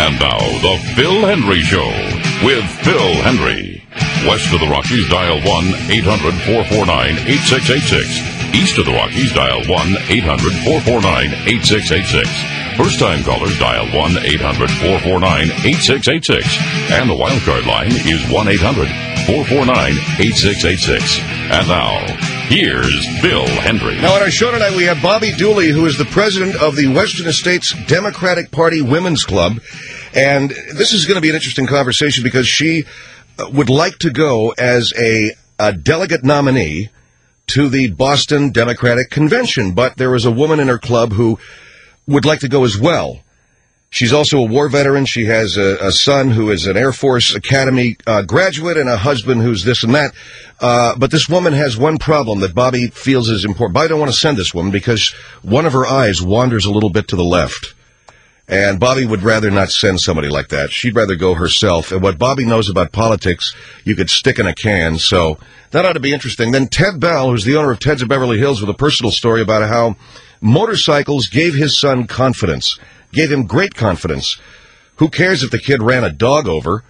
And now, the Phil Hendry Show with Phil Hendry. West of the Rockies, dial 1-800-449-8686. East of the Rockies, dial 1-800-449-8686. First-time callers, dial 1-800-449-8686. And the wildcard line is 1-800-449-8686. And now, here's Phil Hendry. Now, on our show tonight, we have Bobby Dooley, who is the president of the Western Estates Democratic Party Women's Club. And this is going to be an interesting conversation because she would like to go as a delegate nominee to the Boston Democratic Convention. But there is a woman in her club who would like to go as well. She's also a war veteran. She has a son who is an Air Force Academy graduate and a husband who's this and that. But this woman has one problem that Bobby feels is important. Bobby don't want to send this woman because one of her eyes wanders a little bit to the left. And Bobby would rather not send somebody like that. She'd rather go herself. And what Bobby knows about politics, you could stick in a can. So that ought to be interesting. Then Ted Bell, who's the owner of Ted's of Beverly Hills, with a personal story about how motorcycles gave his son confidence. Gave him great confidence. Who cares if the kid ran a dog over?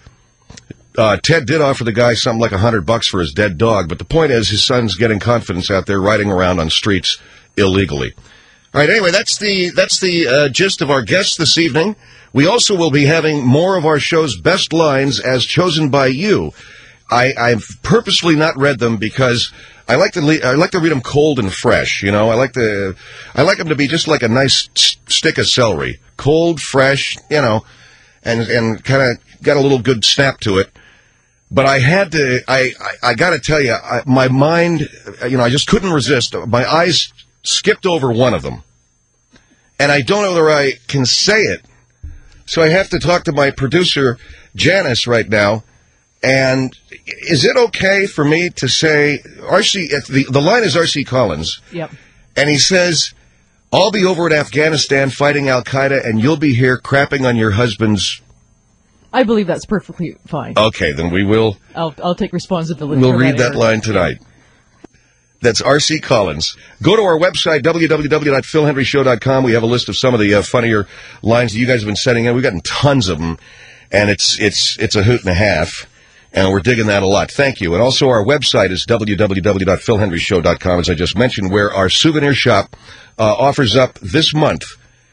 Ted did offer the guy something like $100 for his dead dog, but the point is his son's getting confidence out there riding around on streets illegally. All right, anyway, that's the gist of our guests this evening. We also will be having more of our show's best lines as chosen by you. I've purposely not read them because I like to read them cold and fresh. You know, I like them to be just like a nice stick of celery, cold, fresh. You know, and kind of got a little good snap to it. But I had to. I got to tell you, my mind. You know, I just couldn't resist. My eyes skipped over one of them, and I don't know whether I can say it. So I have to talk to my producer, Janice, right now. And is it okay for me to say, the line is R.C. Collins. Yep. And he says, I'll be over at Afghanistan fighting Al-Qaeda, and you'll be here crapping on your husband's... I believe that's perfectly fine. Okay, then we will... I'll take responsibility. We'll read that line tonight. That's R.C. Collins. Go to our website, www.philhenryshow.com. We have a list of some of the funnier lines that you guys have been sending in. We've gotten tons of them, and it's a hoot and a half. And we're digging that a lot. Thank you. And also our website is www.philhenryshow.com, as I just mentioned, where our souvenir shop offers up this month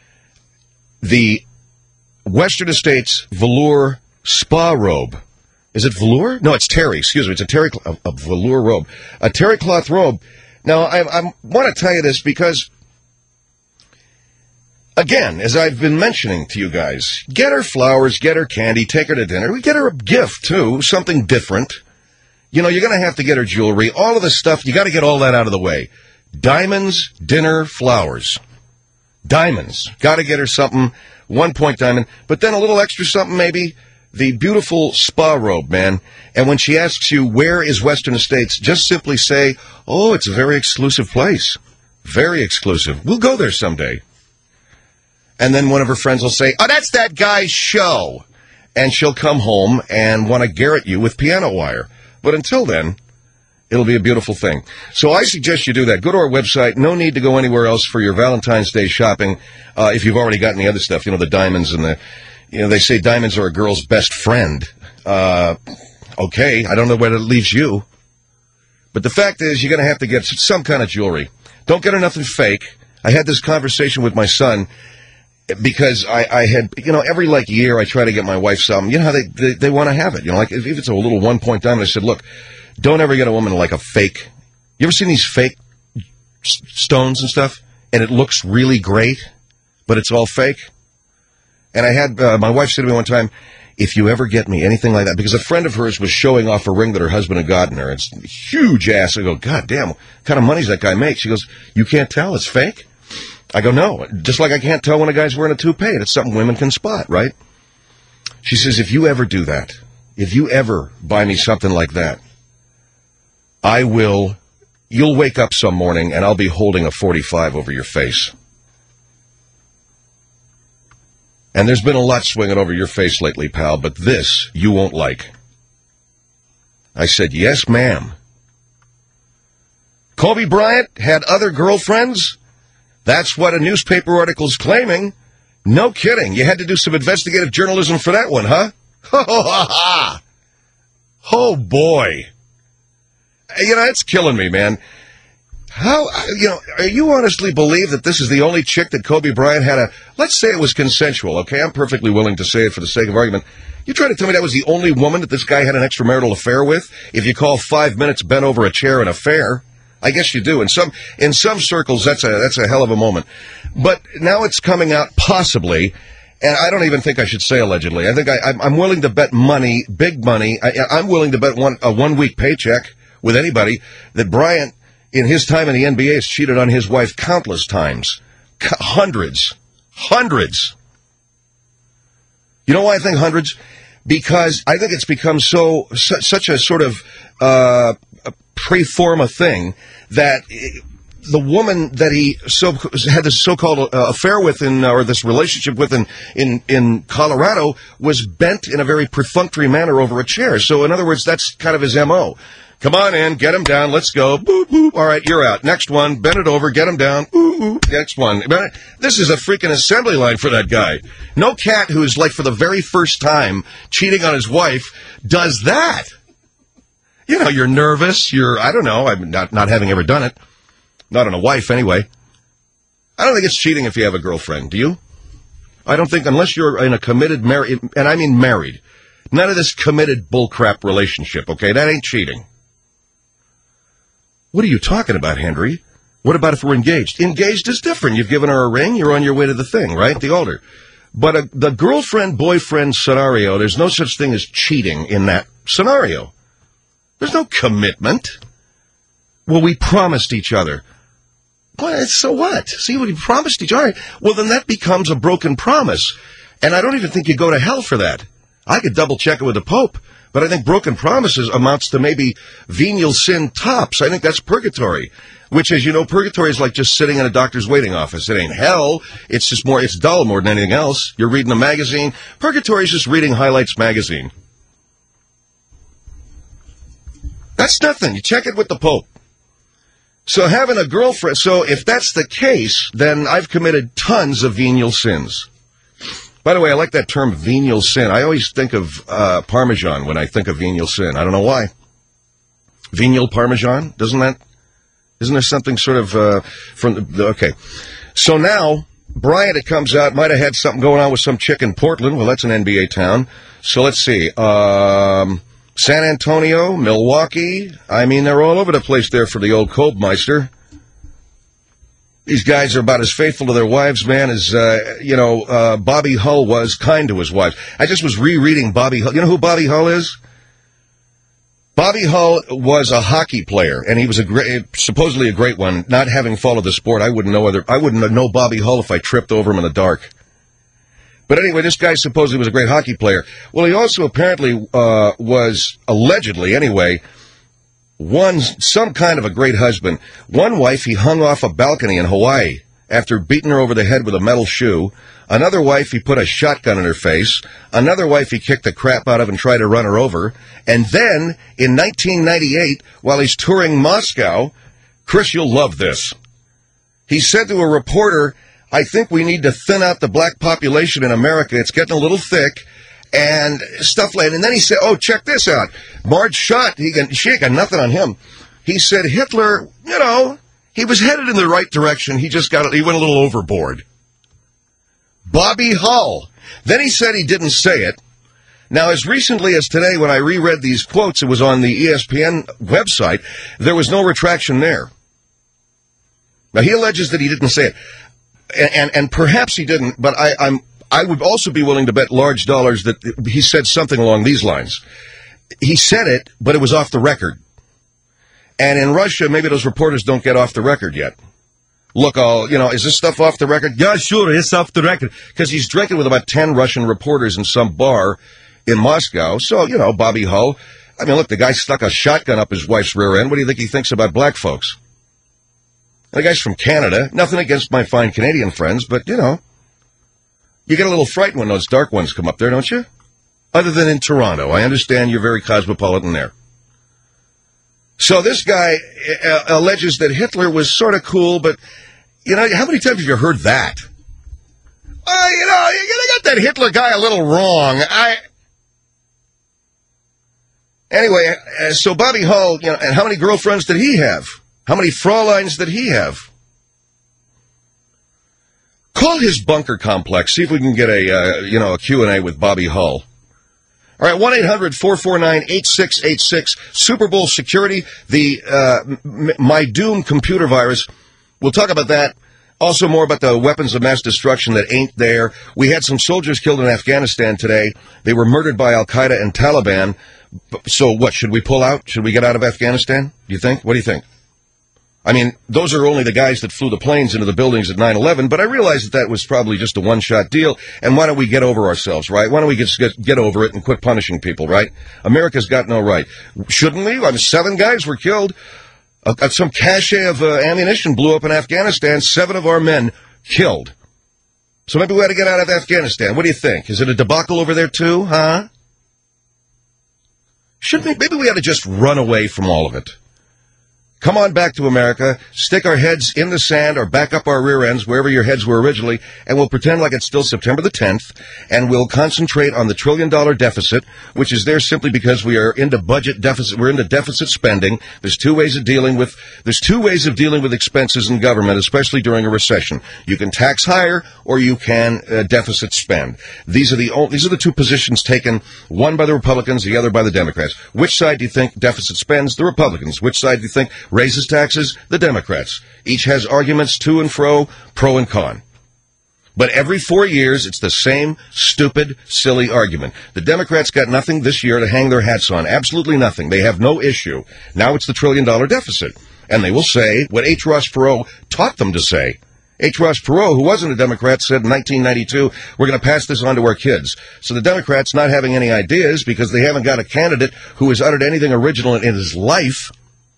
the Western Estates velour spa robe. Is it velour? No, it's terry. Excuse me. It's a velour robe. A terry cloth robe. Now, I want to tell you this because, again, as I've been mentioning to you guys, get her flowers, get her candy, take her to dinner. We get her a gift, too, something different. You know, you're going to have to get her jewelry, all of the stuff. You got to get all that out of the way. Diamonds, dinner, flowers. Diamonds. Got to get her something, 1 point diamond, but then a little extra something maybe. The beautiful spa robe, man. And when she asks you, where is Western Estates, just simply say, oh, it's a very exclusive place. Very exclusive. We'll go there someday. And then one of her friends will say, oh, that's that guy's show. And she'll come home and want to garrote you with piano wire. But until then, it'll be a beautiful thing. So I suggest you do that. Go to our website. No need to go anywhere else for your Valentine's Day shopping if you've already gotten the other stuff, you know, the diamonds and the, you know, they say diamonds are a girl's best friend. Okay, I don't know where that leaves you. But the fact is, you're going to have to get some kind of jewelry. Don't get her nothing fake. I had this conversation with my son because I had, you know, every like year I try to get my wife something. You know how they want to have it. You know, like if it's a little 1 point diamond, I said, look, don't ever get a woman like a fake. You ever seen these fake stones and stuff? And it looks really great, but it's all fake. And I had my wife say to me one time, if you ever get me anything like that, because a friend of hers was showing off a ring that her husband had gotten her. It's huge ass. I go, God damn, what kind of money does that guy make? She goes, you can't tell, it's fake? I go, no, just like I can't tell when a guy's wearing a toupee. It's something women can spot, right? She says, if you ever do that, if you ever buy me something like that, you'll wake up some morning and I'll be holding a 45 over your face. And there's been a lot swinging over your face lately, pal, but this you won't like. I said, yes, ma'am. Kobe Bryant had other girlfriends? That's what a newspaper article's claiming. No kidding. You had to do some investigative journalism for that one, huh? Oh, boy. It's killing me, man. How, you honestly believe that this is the only chick that Kobe Bryant had let's say it was consensual, okay? I'm perfectly willing to say it for the sake of argument. You trying to tell me that was the only woman that this guy had an extramarital affair with? If you call 5 minutes bent over a chair an affair, I guess you do. In some circles, that's a hell of a moment. But now it's coming out possibly, and I don't even think I should say allegedly. I think I'm willing to bet money, big money. I'm willing to bet a 1 week paycheck with anybody that Bryant, in his time in the NBA, has cheated on his wife countless times. Hundreds. You know why I think hundreds? Because I think it's become such a sort of pre forma thing that the woman that he had this so-called affair with or this relationship with in Colorado was bent in a very perfunctory manner over a chair. So in other words, that's kind of his MO. Come on in, get him down, let's go. Boop, boop. All right, you're out. Next one, bend it over, get him down. Boop, boop. Next one. This is a freaking assembly line for that guy. No cat who is, like, for the very first time cheating on his wife does that. You're nervous. I don't know. I'm not having ever done it. Not on a wife, anyway. I don't think it's cheating if you have a girlfriend. Do you? I don't think, unless you're in a committed married, and I mean married. None of this committed bullcrap relationship, okay? That ain't cheating. What are you talking about, Henry? What about if we're engaged? Engaged is different. You've given her a ring, you're on your way to the thing, right? The altar. But the girlfriend-boyfriend scenario, there's no such thing as cheating in that scenario. There's no commitment. Well, we promised each other. Well, so what? See, we promised each other. Well, then that becomes a broken promise. And I don't even think you go to hell for that. I could double-check it with the Pope. But I think broken promises amounts to maybe venial sin tops. I think that's purgatory, which, as you know, purgatory is like just sitting in a doctor's waiting office. It ain't hell. It's just it's dull more than anything else. You're reading a magazine. Purgatory is just reading Highlights magazine. That's nothing. You check it with the Pope. So having a girlfriend, so if that's the case, then I've committed tons of venial sins. By the way, I like that term, venial sin. I always think of Parmesan when I think of venial sin. I don't know why. Venial Parmesan? Isn't there something sort of okay. So now, Bryant, it comes out, might have had something going on with some chick in Portland. Well, that's an NBA town. So let's see. San Antonio, Milwaukee. I mean, they're all over the place there for the old Kolbmeister. These guys are about as faithful to their wives, man, as, Bobby Hull was kind to his wife. I just was rereading Bobby Hull. You know who Bobby Hull is? Bobby Hull was a hockey player, and he was supposedly a great one. Not having followed the sport, I wouldn't know Bobby Hull if I tripped over him in the dark. But anyway, this guy supposedly was a great hockey player. Well, he also apparently was, allegedly anyway, some kind of a great husband. One wife he hung off a balcony in Hawaii after beating her over the head with a metal shoe. Another wife he put a shotgun in her face. Another wife he kicked the crap out of and tried to run her over. And then, in 1998, while he's touring Moscow, Chris, you'll love this. He said to a reporter, I think we need to thin out the black population in America. It's getting a little thick. And stuff like that. And then he said, oh, check this out. Marge Schott, she ain't got nothing on him. He said Hitler, he was headed in the right direction. He went a little overboard. Bobby Hull. Then he said he didn't say it. Now, as recently as today, when I reread these quotes, it was on the ESPN website, there was no retraction there. Now, he alleges that he didn't say it. And perhaps he didn't, but I would also be willing to bet large dollars that he said something along these lines. He said it, but it was off the record. And in Russia, maybe those reporters don't get off the record yet. Look, is this stuff off the record? Yeah, sure, it's off the record. Because he's drinking with about 10 Russian reporters in some bar in Moscow. So, Bobby Hull. I mean, look, the guy stuck a shotgun up his wife's rear end. What do you think he thinks about black folks? The guy's from Canada. Nothing against my fine Canadian friends, but, you get a little frightened when those dark ones come up there, don't you? Other than in Toronto. I understand you're very cosmopolitan there. So this guy alleges that Hitler was sort of cool, but, how many times have you heard that? that Hitler guy a little wrong. Anyway, so Bobby Hull, and how many girlfriends did he have? How many Fräuleins did he have? Call his bunker complex. See if we can get a Q&A with Bobby Hull. All right, 1-800-449-8686. Super Bowl security, the My Doom computer virus. We'll talk about that. Also more about the weapons of mass destruction that ain't there. We had some soldiers killed in Afghanistan today. They were murdered by Al-Qaeda and Taliban. So what, should we pull out? Should we get out of Afghanistan? Do you think? What do you think? I mean, those are only the guys that flew the planes into the buildings at 9/11, but I realize that was probably just a one-shot deal, and why don't we get over ourselves, right? Why don't we get over it and quit punishing people, right? America's got no right. Shouldn't we? I mean, 7 guys were killed. Some cache of ammunition blew up in Afghanistan. 7 of our men killed. So maybe we ought to get out of Afghanistan. What do you think? Is it a debacle over there too, huh? Maybe we ought to just run away from all of it. Come on back to America, stick our heads in the sand or back up our rear ends, wherever your heads were originally, and we'll pretend like it's still September the 10th, and we'll concentrate on the $1 trillion deficit, which is there simply because we are into budget deficit. We're into deficit spending. There's two ways of dealing with expenses in government, especially during a recession. You can tax higher, or you can deficit spend. These are the two positions taken, one by the Republicans, the other by the Democrats. Which side do you think deficit spends? The Republicans. Which side do you think raises taxes? The Democrats. Each has arguments to and fro, pro and con. But every 4 years, it's the same stupid, silly argument. The Democrats got nothing this year to hang their hats on. Absolutely nothing. They have no issue. Now it's the $1 trillion deficit. And they will say what H. Ross Perot taught them to say. H. Ross Perot, who wasn't a Democrat, said in 1992, we're going to pass this on to our kids. So the Democrats not having any ideas because they haven't got a candidate who has uttered anything original in his life,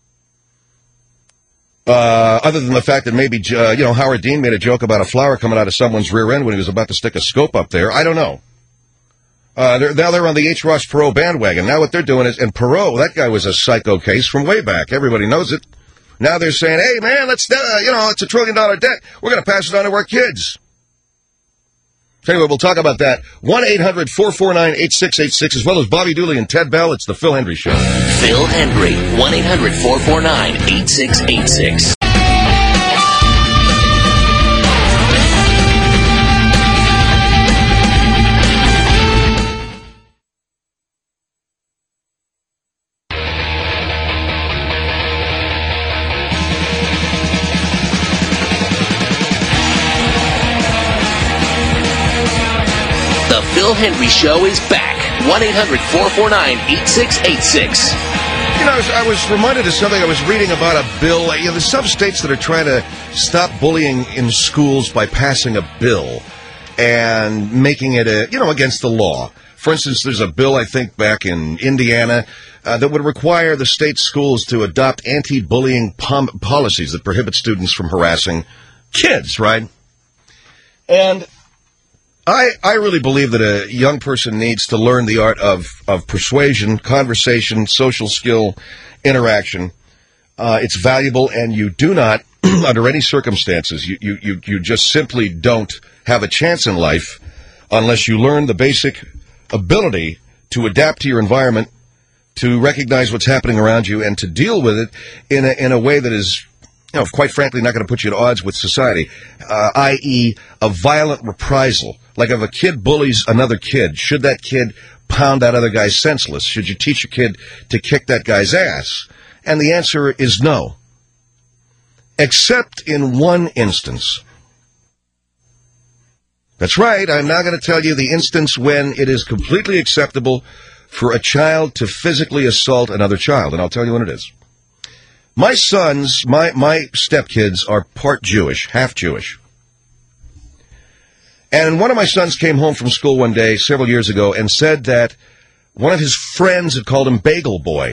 other than the fact that maybe, Howard Dean made a joke about a flower coming out of someone's rear end when he was about to stick a scope up there. I don't know. They're on the H. Ross Perot bandwagon. Now what they're doing is, and Perot, that guy was a psycho case from way back. Everybody knows it. Now they're saying, hey, man, it's a $1 trillion debt. We're going to pass it on to our kids. So anyway, we'll talk about that. 1-800-449-8686, as well as Bobby Dooley and Ted Bell. It's the Phil Hendry Show. Phil Hendry, 1-800-449-8686. The Phil Hendry Show is back. 1-800-449-8686. I was reminded of something. I was reading about a bill. There's some states that are trying to stop bullying in schools by passing a bill and making it, against the law. For instance, there's a bill, I think, back in Indiana that would require the state schools to adopt anti-bullying policies that prohibit students from harassing kids, right? And I really believe that a young person needs to learn the art of persuasion, conversation, social skill, interaction. It's valuable, and you do not, under any circumstances, you just simply don't have a chance in life unless you learn the basic ability to adapt to your environment, to recognize what's happening around you, and to deal with it in a way that is, quite frankly, not going to put you at odds with society, i.e., a violent reprisal. Like if a kid bullies another kid, should that kid pound that other guy senseless? Should you teach your kid to kick that guy's ass? And the answer is no. Except in one instance. That's right, I'm now going to tell you the instance when it is completely acceptable for a child to physically assault another child, and I'll tell you when it is. My sons, my stepkids are part Jewish, half Jewish. And one of my sons came home from school one day several years ago and said that one of his friends had called him Bagel Boy.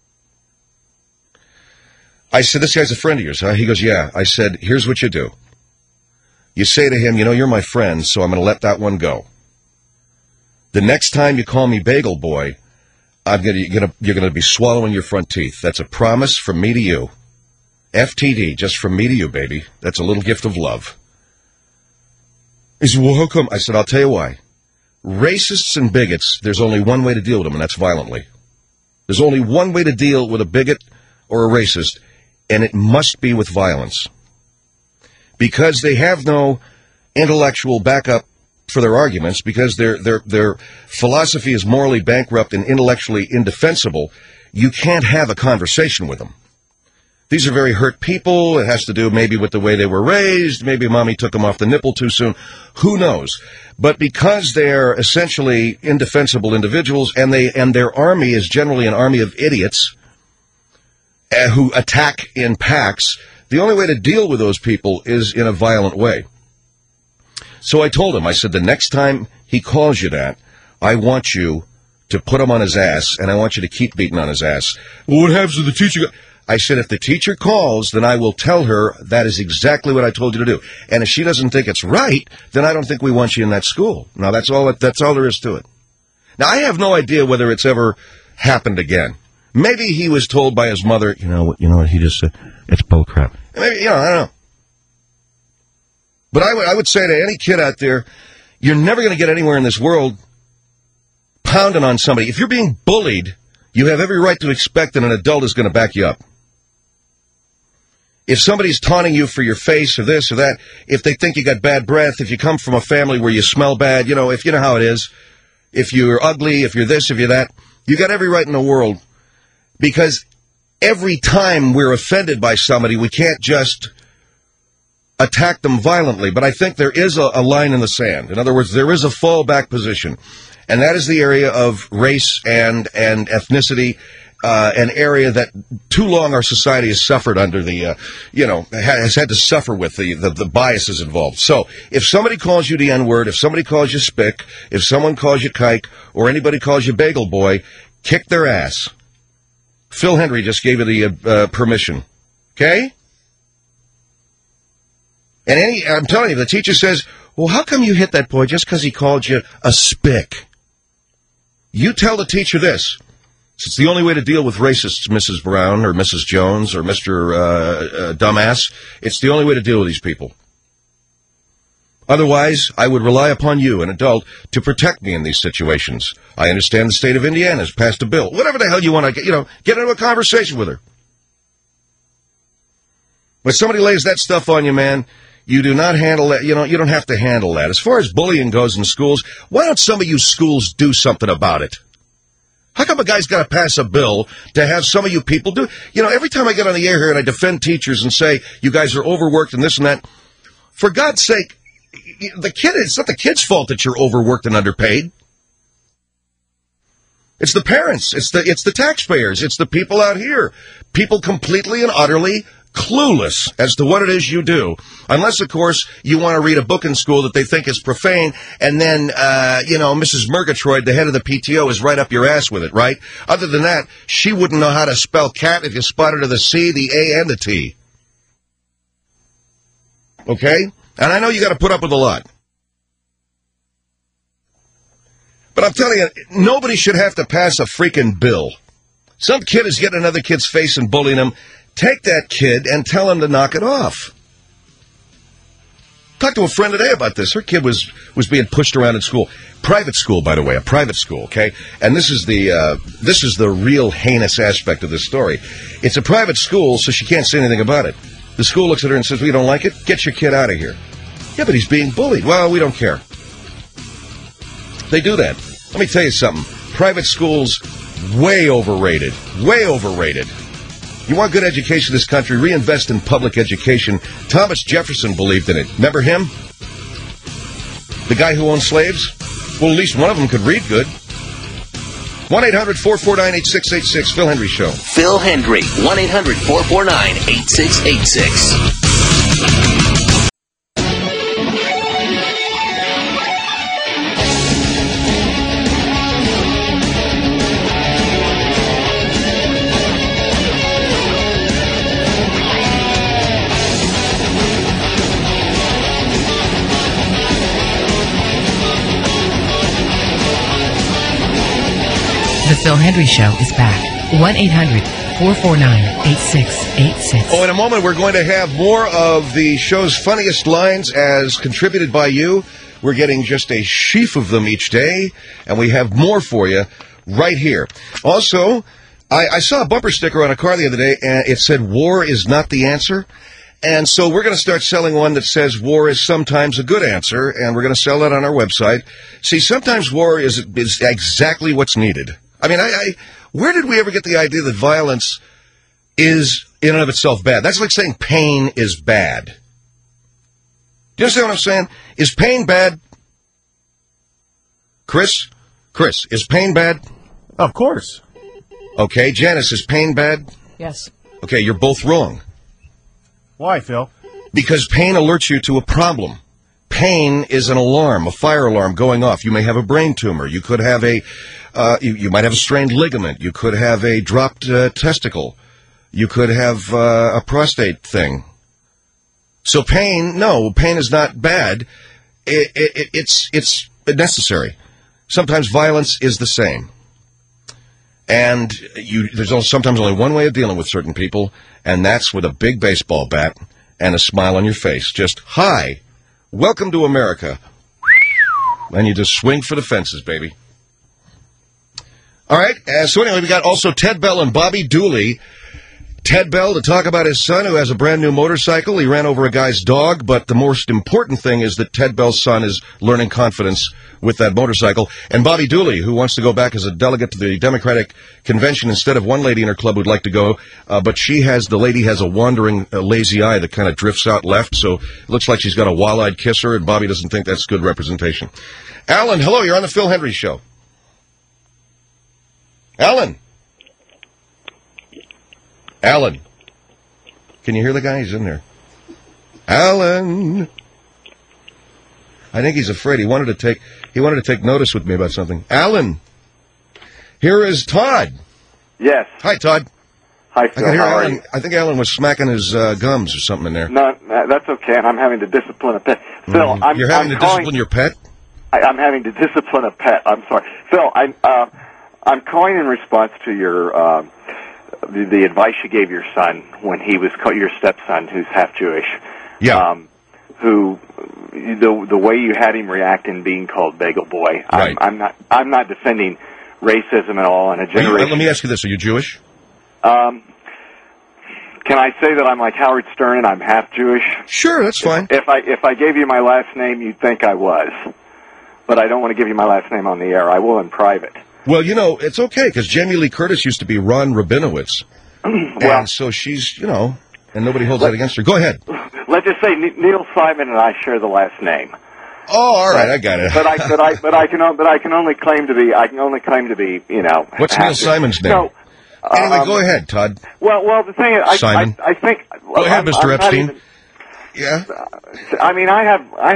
I said, this guy's a friend of yours, huh? He goes, yeah. I said, here's what you do. You say to him, you're my friend, so I'm going to let that one go. The next time you call me Bagel Boy, you're going to be swallowing your front teeth. That's a promise from me to you. FTD, just from me to you, baby. That's a little gift of love. He said, well, how come? I said, I'll tell you why. racists and bigots, there's only one way to deal with them, and that's violently. There's only one way to deal with a bigot or a racist, and it must be with violence. Because they have no intellectual backup for their arguments, because their philosophy is morally bankrupt and intellectually indefensible, you can't have a conversation with them. These are very hurt people. It has to do maybe with the way they were raised. Maybe mommy took them off the nipple too soon. Who knows? But because they're essentially indefensible individuals, and their army is generally an army of idiots who attack in packs, the only way to deal with those people is in a violent way. So I told him, I said, the next time he calls you that, I want you to put him on his ass, and I want you to keep beating on his ass. Well, what happens if the teacher... I said, if the teacher calls, then I will tell her that is exactly what I told you to do. And if she doesn't think it's right, then I don't think we want you in that school. Now, that's all there is to it. Now, I have no idea whether it's ever happened again. Maybe he was told by his mother, you know what he just said? It's bullcrap. Maybe, I don't know. But I would say to any kid out there, you're never going to get anywhere in this world pounding on somebody. If you're being bullied, you have every right to expect that an adult is going to back you up. If somebody's taunting you for your face or this or that, if they think you got bad breath, if you come from a family where you smell bad, if you know how it is, if you're ugly, if you're this, if you're that, you got every right in the world. Because every time we're offended by somebody, we can't just attack them violently. But I think there is a line in the sand. In other words, there is a fallback position. And that is the area of race and ethnicity, an area that too long our society has suffered under the, has had to suffer with the biases involved. So if somebody calls you the N-word, if somebody calls you spick, if someone calls you kike, or anybody calls you bagel boy, kick their ass. Phil Hendry just gave you the permission. Okay? And I'm telling you, the teacher says, well, how come you hit that boy just because he called you a spick? You tell the teacher this. It's the only way to deal with racists, Mrs. Brown or Mrs. Jones or Mr. Dumbass. It's the only way to deal with these people. Otherwise, I would rely upon you, an adult, to protect me in these situations. I understand the state of Indiana has passed a bill. Whatever the hell you want to get into a conversation with her. When somebody lays that stuff on you, man, you do not handle that. You don't have to handle that. As far as bullying goes in schools, why don't some of you schools do something about it? How come a guy's got to pass a bill to have some of you people do? Every time I get on the air here and I defend teachers and say, you guys are overworked and this and that, for God's sake, it's not the kid's fault that you're overworked and underpaid. It's the parents. It's the taxpayers. It's the people out here. People completely and utterly clueless as to what it is you do. Unless, of course, you want to read a book in school that they think is profane, and then, Mrs. Murgatroyd, the head of the PTO, is right up your ass with it, right? Other than that, she wouldn't know how to spell cat if you spotted her the C, the A, and the T. Okay? And I know you got to put up with a lot. But I'm telling you, nobody should have to pass a freaking bill. Some kid is getting another kid's face and bullying him. Take that kid and tell him to knock it off. Talked to a friend today about this. Her kid was being pushed around in school. Private school, by the way, a private school, okay? And this is the real heinous aspect of this story. It's a private school, so she can't say anything about it. The school looks at her and says, we don't like it? Get your kid out of here. Yeah, but he's being bullied. Well, we don't care. They do that. Let me tell you something. Private schools, way overrated. Way overrated. You want good education in this country, reinvest in public education. Thomas Jefferson believed in it. Remember him? The guy who owned slaves? Well, at least one of them could read good. 1-800-449-8686, Phil Hendry Show. Phil Hendry, 1-800-449-8686. The Phil Hendry Show is back. 1-800-449-8686. Oh, in a moment, we're going to have more of the show's funniest lines as contributed by you. We're getting just a sheaf of them each day, and we have more for you right here. Also, I saw a bumper sticker on a car the other day, and it said, "War is not the answer." And so we're going to start selling one that says war is sometimes a good answer, and we're going to sell that on our website. See, sometimes war is exactly what's needed. I mean, where did we ever get the idea that violence is in and of itself bad? That's like saying pain is bad. Do you understand what I'm saying? Is pain bad? Chris, is pain bad? Of course. Okay, Janice, is pain bad? Yes. Okay, you're both wrong. Why, Phil? Because pain alerts you to a problem. Pain is an alarm, a fire alarm going off. You may have a brain tumor. You could have you might have a strained ligament. You could have a dropped testicle. You could have a prostate thing. So pain is not bad. It's necessary. Sometimes violence is the same. And there's sometimes only one way of dealing with certain people, and that's with a big baseball bat and a smile on your face. Just, hi, welcome to America. And you just swing for the fences, baby. All right, so anyway, we got also Ted Bell and Bobby Dooley. Ted Bell to talk about his son who has a brand new motorcycle. He ran over a guy's dog, but the most important thing is that Ted Bell's son is learning confidence with that motorcycle. And Bobby Dooley, who wants to go back as a delegate to the Democratic Convention instead of one lady in her club who'd like to go, but the lady has a wandering, lazy eye that kind of drifts out left, so it looks like she's got a wall-eyed kisser, and Bobby doesn't think that's good representation. Alan, hello, you're on the Phil Hendry Show. Alan, can you hear the guy? He's in there. Alan, I think he's afraid. He wanted to take notice with me about something. Alan, here is Todd. Yes. Hi, Todd. Hi, Phil. I think Alan was smacking his gums or something in there. No, that's okay, and I'm having to discipline a pet. Phil, You're having to discipline your pet? I'm having to discipline a pet. I'm sorry. Phil, I'm calling in response to your the advice you gave your son when he was your stepson, who's half Jewish. Yeah. Who the way you had him react in being called Bagel Boy. Right. I'm not defending racism at all in a generation. Let me ask you this: are you Jewish? Can I say that I'm like Howard Stern and I'm half Jewish? Sure, that's fine. If I gave you my last name, you'd think I was, but I don't want to give you my last name on the air. I will in private. Well, it's okay, because Jamie Lee Curtis used to be Ron Rabinowitz. And so she's, and nobody holds that against her. Go ahead. Let's just say Neil Simon and I share the last name. Oh, all right, I got it. But I can only claim to be, What's Neil Simon's name? So, anyway, go ahead, Todd. Well, the thing is, Simon. I think. Go ahead, Mr. Epstein. Yeah. I mean, I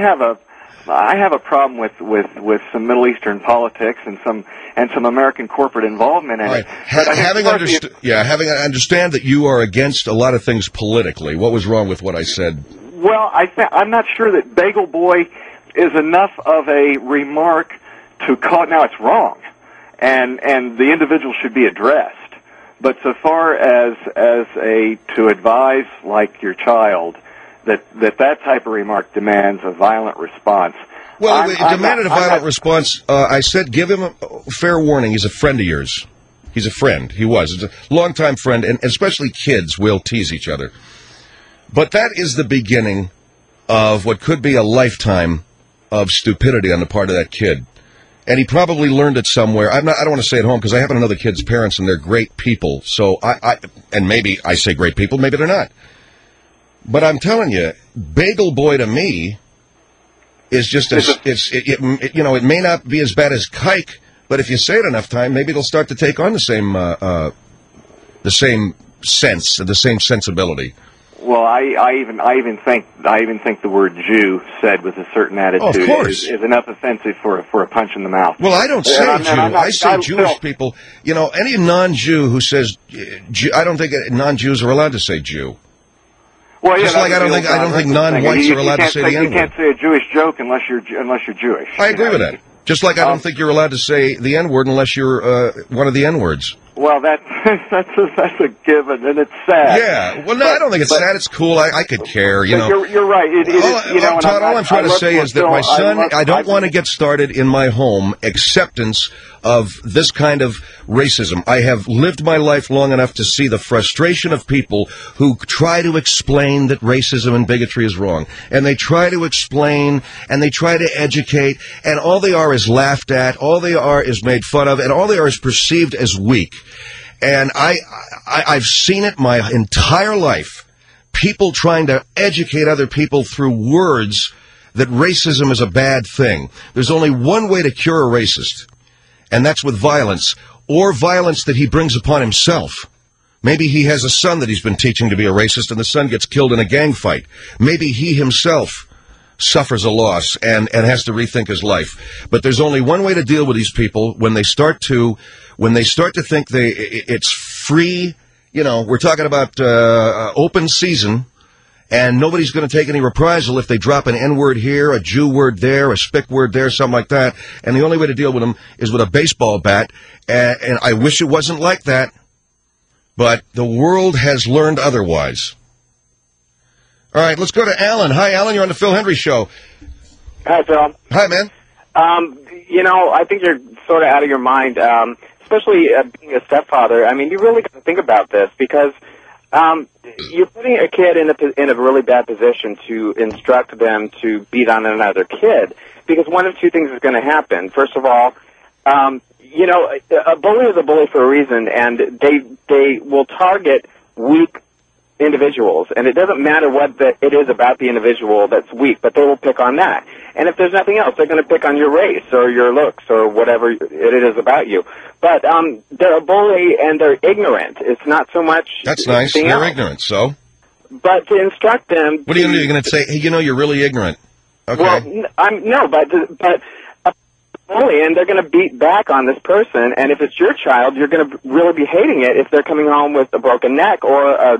have a problem with some Middle Eastern politics and some American corporate involvement in it. Having understand that you are against a lot of things politically. What was wrong with what I said? Well, I'm not sure that Bagel Boy is enough of a remark to call. Now it's wrong, and the individual should be addressed. But so far as to advise like your child. That type of remark demands a violent response. Well, it demanded a violent response. I said give him a fair warning. He's a friend of yours. He's a friend. He was. He's a longtime friend, and especially kids will tease each other. But that is the beginning of what could be a lifetime of stupidity on the part of that kid. And he probably learned it somewhere. I don't want to say at home because I happen to know the kid's parents, and they're great people. So and maybe I say great people, maybe they're not. But I'm telling you, Bagel Boy to me is just it may not be as bad as kike, but if you say it enough time, maybe it'll start to take on the same sense, the same sensibility. Well, I even think the word Jew said with a certain attitude is enough offensive for a punch in the mouth. Well, I don't say Jew. I say Jewish people. Any non-Jew who says Jew, I don't think non-Jews are allowed to say Jew. Well, just like I don't think non-whites are allowed to say the N-word. You can't say a Jewish joke unless you're Jewish. I agree with that. Just like I don't think you're allowed to say the N-word unless you're one of the N-words. Well, that's a given, and it's sad. Yeah. Well, no, I don't think it's sad. It's cool. I could care, you know. You're right. It is, Todd, all I'm trying to say is that my son, I don't want to get started in my home acceptance of this kind of racism. I have lived my life long enough to see the frustration of people who try to explain that racism and bigotry is wrong. And they try to explain, and they try to educate, and all they are is laughed at, all they are is made fun of, and all they are is perceived as weak. And I've seen it my entire life. People trying to educate other people through words that racism is a bad thing. There's only one way to cure a racist, and that's with violence, or violence that he brings upon himself. Maybe he has a son that he's been teaching to be a racist, and the son gets killed in a gang fight. Maybe he himself suffers a loss and has to rethink his life. But there's only one way to deal with these people when they start to think it's free. You know, we're talking about open season, and nobody's going to take any reprisal if they drop an N-word here, a Jew word there, a spick word there, something like that. And the only way to deal with them is with a baseball bat. And I wish it wasn't like that, but the world has learned otherwise. All right, let's go to Alan. Hi, Alan. You're on the Phil Hendry Show. Hi, Phil. Hi, man. I think you're sort of out of your mind, especially being a stepfather. I mean, you really got to think about this because you're putting a kid in a really bad position to instruct them to beat on another kid because one of two things is going to happen. First of all, a bully is a bully for a reason, and they will target weak individuals, and it doesn't matter what it is about the individual that's weak, but they will pick on that. And if there's nothing else, they're going to pick on your race or your looks or whatever it is about you. But they're a bully and they're ignorant. It's not so much. That's nice. They're ignorant, so. But to instruct them. What are you going to do? You're going to say, hey, you're really ignorant. Okay. Well, but a bully, and they're going to beat back on this person. And if it's your child, you're going to really be hating it if they're coming home with a broken neck or a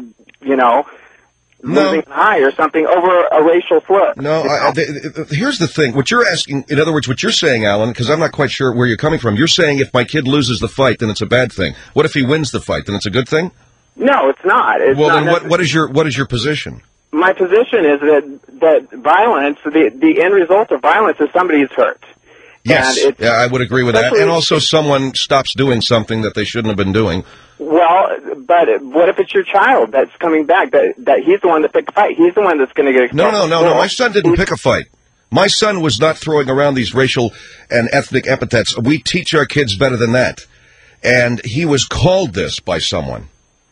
losing an eye or something over a racial slur. No, here's the thing. What you're asking, in other words, what you're saying, Alan, because I'm not quite sure where you're coming from, you're saying if my kid loses the fight, then it's a bad thing. What if he wins the fight? Then it's a good thing? No, it's not. Then what is your position? My position is that violence, the end result of violence is somebody's hurt. Yes, I would agree with that. And also someone stops doing something that they shouldn't have been doing. Well, but what if it's your child that's coming back, that he's the one that picked the fight? He's the one that's going to get expelled. No. My son didn't pick a fight. My son was not throwing around these racial and ethnic epithets. We teach our kids better than that. And he was called this by someone.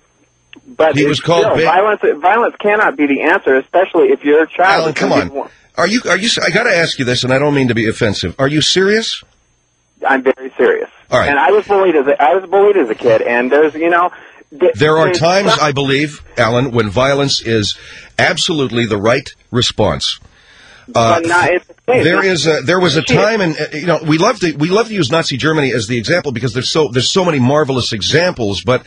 But he was called big. Violence cannot be the answer, especially if you're a child. Alan, come on. Are you? I got to ask you this, and I don't mean to be offensive. Are you serious? I'm very serious. All right. And I was bullied as a kid, and there are times, I believe, Alan, when violence is absolutely the right response. But not in the case. There was a time, and we love to use Nazi Germany as the example because there's so many marvelous examples. But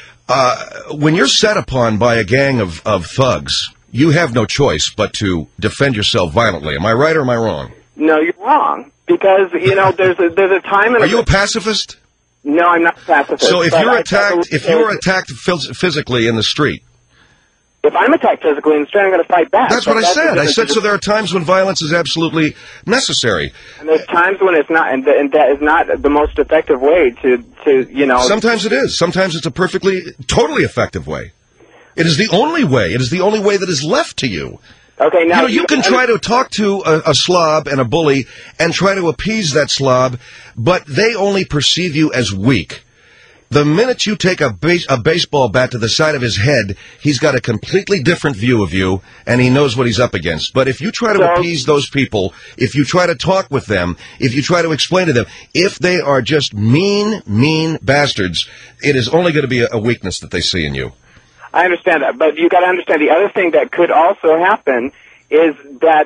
when you're set upon by a gang of thugs, you have no choice but to defend yourself violently. Am I right or am I wrong? No, you're wrong. Because, there's a time... Are you a pacifist? No, I'm not a pacifist. So if you're attacked physically in the street... If I'm attacked physically in the street, I'm going to fight back. That's what I said. I said so there are times when violence is absolutely necessary. And there's times when it's not, and that is not the most effective way to. Sometimes it is. Sometimes it's a totally effective way. It is the only way. It is the only way that is left to you. Okay, now you can try to talk to a slob and a bully and try to appease that slob, but they only perceive you as weak. The minute you take a baseball bat to the side of his head, he's got a completely different view of you, and he knows what he's up against. But if you try to appease those people, if you try to talk with them, if you try to explain to them, if they are just mean bastards, it is only going to be a weakness that they see in you. I understand that, but you got to understand the other thing that could also happen is that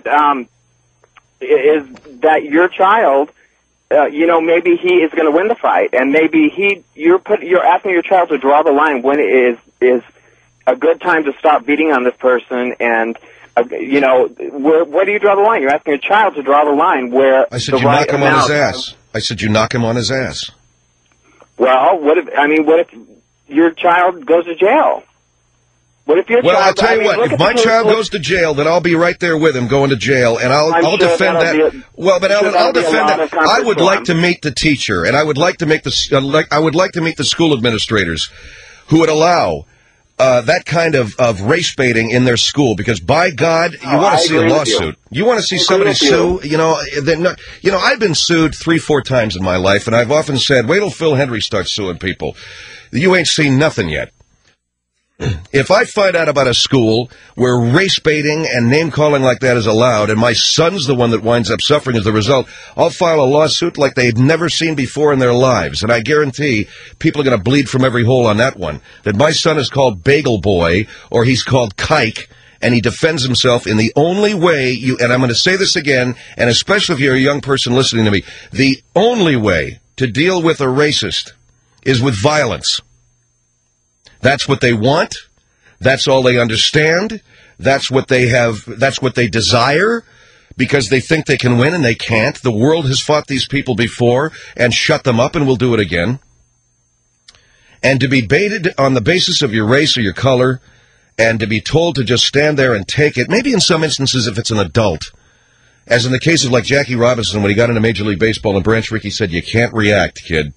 your child, maybe he is going to win the fight, and maybe you're asking your child to draw the line when it is a good time to stop beating on this person, and where do you draw the line? You're asking a child to draw the line where I said you knock him on his ass. I said you knock him on his ass. Well, what if your child goes to jail? What if your Well, child... I'll tell you what. If my child goes to jail, then I'll be right there with him going to jail, and I'll defend that. I'll defend that. I would like to meet the teacher, and I would like to make the school administrators who would allow that kind of race baiting in their school, because by God, you want to see a lawsuit. You want to see somebody sue. I've been sued 3-4 times in my life, and I've often said, wait till Phil Hendry starts suing people. You ain't seen nothing yet. If I find out about a school where race baiting and name calling like that is allowed, and my son's the one that winds up suffering as the result, I'll file a lawsuit like they've never seen before in their lives. And I guarantee people are going to bleed from every hole on that one. That my son is called Bagel Boy, or he's called Kike, and he defends himself in the only way and I'm going to say this again, and especially if you're a young person listening to me, the only way to deal with a racist is with violence. That's what they want. That's all they understand. That's what they have. That's what they desire, because they think they can win and they can't. The world has fought these people before and shut them up, and will do it again. And to be baited on the basis of your race or your color, and to be told to just stand there and take it, maybe in some instances if it's an adult, as in the case of like Jackie Robinson when he got into Major League Baseball and Branch Rickey said, you can't react, kid.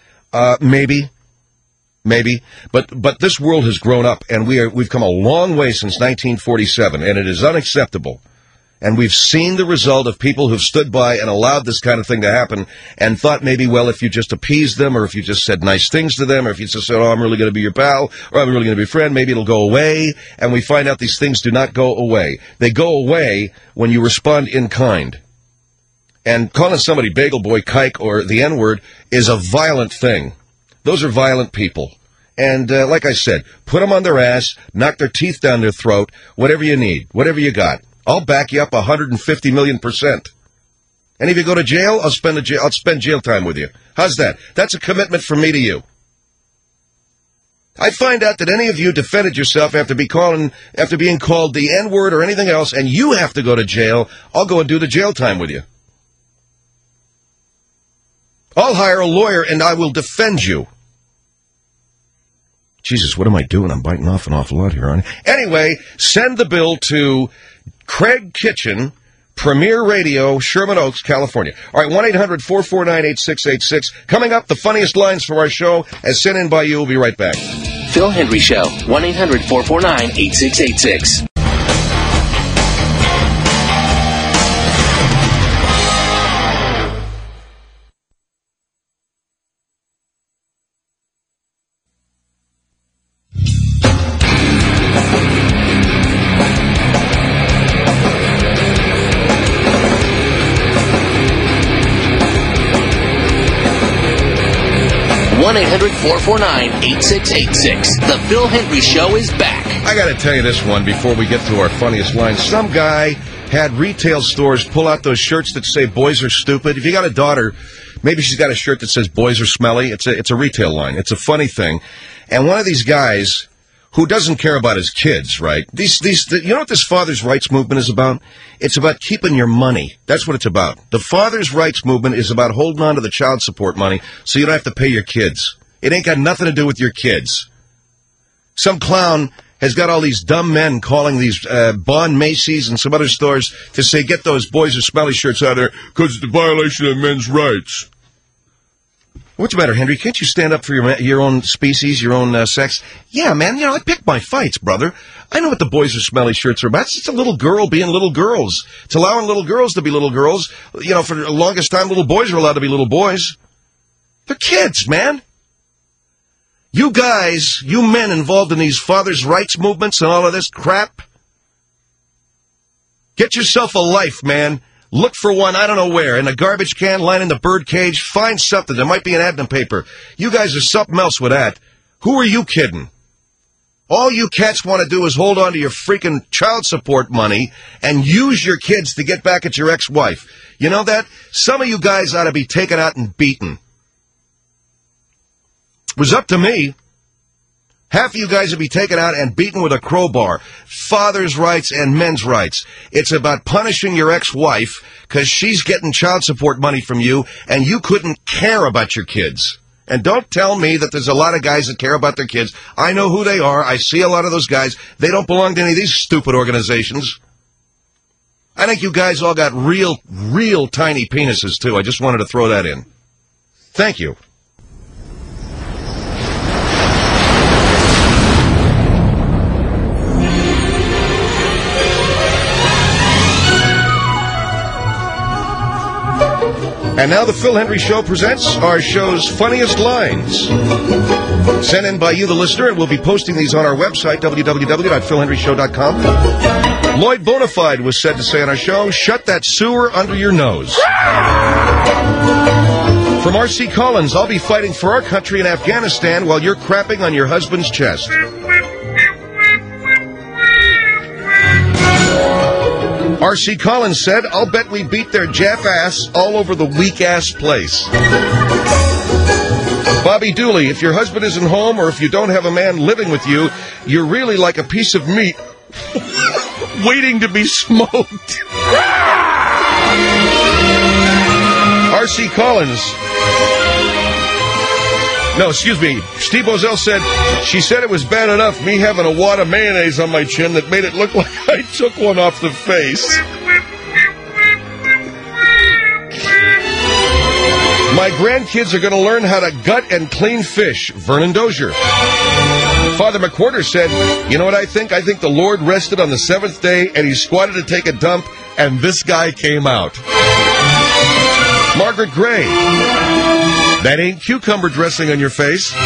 Maybe, but this world has grown up, and we've come a long way since 1947, and it is unacceptable. And we've seen the result of people who've stood by and allowed this kind of thing to happen, and thought maybe, well, if you just appeased them, or if you just said nice things to them, or if you just said, oh, I'm really going to be your pal, or I'm really going to be your friend, maybe it'll go away. And we find out these things do not go away. They go away when you respond in kind. And calling somebody Bagel Boy, Kike, or the N-word is a violent thing. Those are violent people. And like I said, put them on their ass, knock their teeth down their throat, whatever you need, whatever you got. I'll back you up 150 million%. And if you go to jail, I'll spend jail time with you. How's that? That's a commitment from me to you. I find out that any of you defended yourself after being called the N-word or anything else, and you have to go to jail, I'll go and do the jail time with you. I'll hire a lawyer, and I will defend you. Jesus, what am I doing? I'm biting off an awful lot here, aren't I? Anyway, send the bill to Craig Kitchen, Premier Radio, Sherman Oaks, California. All right, 1-800-449-8686. Coming up, the funniest lines for our show, as sent in by you. We'll be right back. Phil Hendry Show, 1-800-449-8686. 1-800-449-8686. The Phil Hendry Show is back. I got to tell you this one before we get to our funniest line. Some guy had retail stores pull out those shirts that say boys are stupid. If you got a daughter, maybe she's got a shirt that says boys are smelly. It's a retail line. It's a funny thing. And one of these guys who doesn't care about his kids, right? You know what this father's rights movement is about? It's about keeping your money. That's what it's about. The father's rights movement is about holding on to the child support money so you don't have to pay your kids. It ain't got nothing to do with your kids. Some clown has got all these dumb men calling these Bon Macy's and some other stores to say, get those boys are smelly shirts out of there because it's a violation of men's rights. What's the matter, Henry? Can't you stand up for your own species, your own sex? Yeah, man, I pick my fights, brother. I know what the boys are smelly shirts are about. It's just a little girl being little girls. It's allowing little girls to be little girls. For the longest time, little boys are allowed to be little boys. They're kids, man. You guys, you men involved in these fathers' rights movements and all of this crap, get yourself a life, man. Look for one, I don't know where, in a garbage can, lining the bird cage. Find something. There might be an ad in the paper. You guys are something else with that. Who are you kidding? All you cats want to do is hold on to your freaking child support money and use your kids to get back at your ex-wife. You know that? Some of you guys ought to be taken out and beaten. It was up to me. Half of you guys would be taken out and beaten with a crowbar. Father's rights and men's rights. It's about punishing your ex-wife because she's getting child support money from you and you couldn't care about your kids. And don't tell me that there's a lot of guys that care about their kids. I know who they are. I see a lot of those guys. They don't belong to any of these stupid organizations. I think you guys all got real tiny penises, too. I just wanted to throw that in. Thank you. And now the Phil Hendry Show presents our show's funniest lines. Sent in by you, the listener, and we'll be posting these on our website, www.philhendryshow.com. Lloyd Bonafide was said to say on our show, "Shut that sewer under your nose." From R.C. Collins, "I'll be fighting for our country in Afghanistan while you're crapping on your husband's chest." R.C. Collins said, "I'll bet we beat their Jap ass all over the weak-ass place." Bobby Dooley, "If your husband isn't home or if you don't have a man living with you, you're really like a piece of meat waiting to be smoked." R.C. Collins. No, excuse me. Steve Ozell said, "She said it was bad enough me having a wad of mayonnaise on my chin that made it look like I took one off the face." "My grandkids are going to learn how to gut and clean fish." Vernon Dozier. Father McWhorter said, "You know what I think? I think the Lord rested on the seventh day and he squatted to take a dump and this guy came out." Margaret Gray. "That ain't cucumber dressing on your face."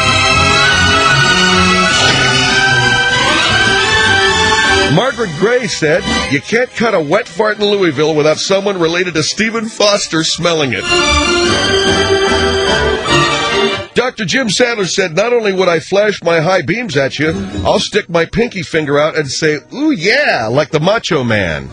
Margaret Gray said, "You can't cut a wet fart in Louisville without someone related to Stephen Foster smelling it." Dr. Jim Sadler said, "Not only would I flash my high beams at you, I'll stick my pinky finger out and say, 'Ooh, yeah,' like the Macho Man."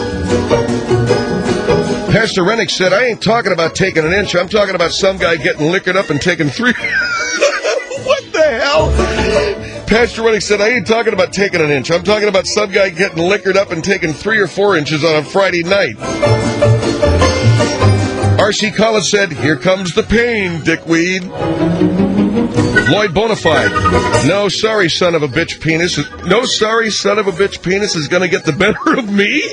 Pastor Rennick said, "I ain't talking about taking an inch. I'm talking about some guy getting liquored up and taking 3... What the hell? Pastor Rennick said, "I ain't talking about taking an inch. I'm talking about some guy getting liquored up and taking 3 or 4 inches on a Friday night." R.C. Collins said, "Here comes the pain, dickweed." Lloyd Bonafide. No, sorry, son of a bitch penis. No, sorry, son of a bitch penis is going to get the better of me."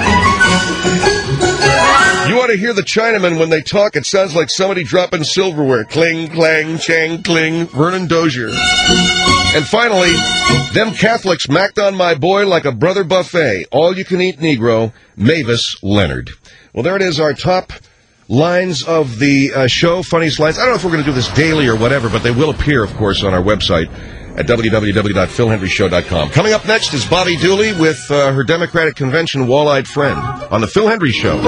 "You ought to hear the Chinamen when they talk. It sounds like somebody dropping silverware. Cling, clang, chang, cling." Vernon Dozier. And finally, "Them Catholics macked on my boy like a brother buffet. All-you-can-eat Negro." Mavis Leonard. Well, there it is, our top lines of the show, funniest lines. I don't know if we're going to do this daily or whatever, but they will appear, of course, on our website at www.philhendryshow.com. Coming up next is Bobby Dooley with her Democratic Convention wall-eyed friend on The Phil Hendry Show.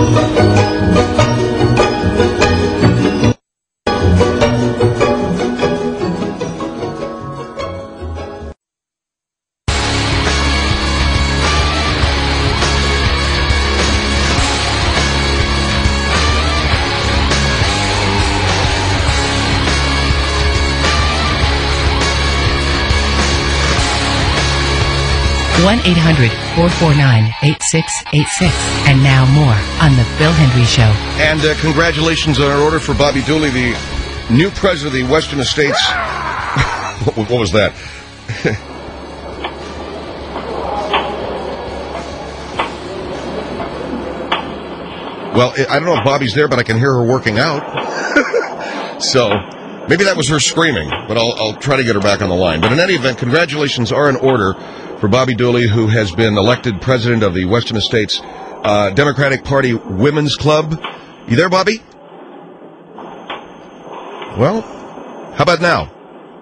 1-800-449-8686. And now more on The Phil Hendry Show. And congratulations on our order for Bobby Dooley, the new president of the Western States. What was that? Well, I don't know if Bobby's there, but I can hear her working out. So maybe that was her screaming, but I'll try to get her back on the line. But in any event, congratulations are in order for Bobby Dooley, who has been elected president of the Western States Democratic Party Women's Club. You there, Bobby? Well, how about now?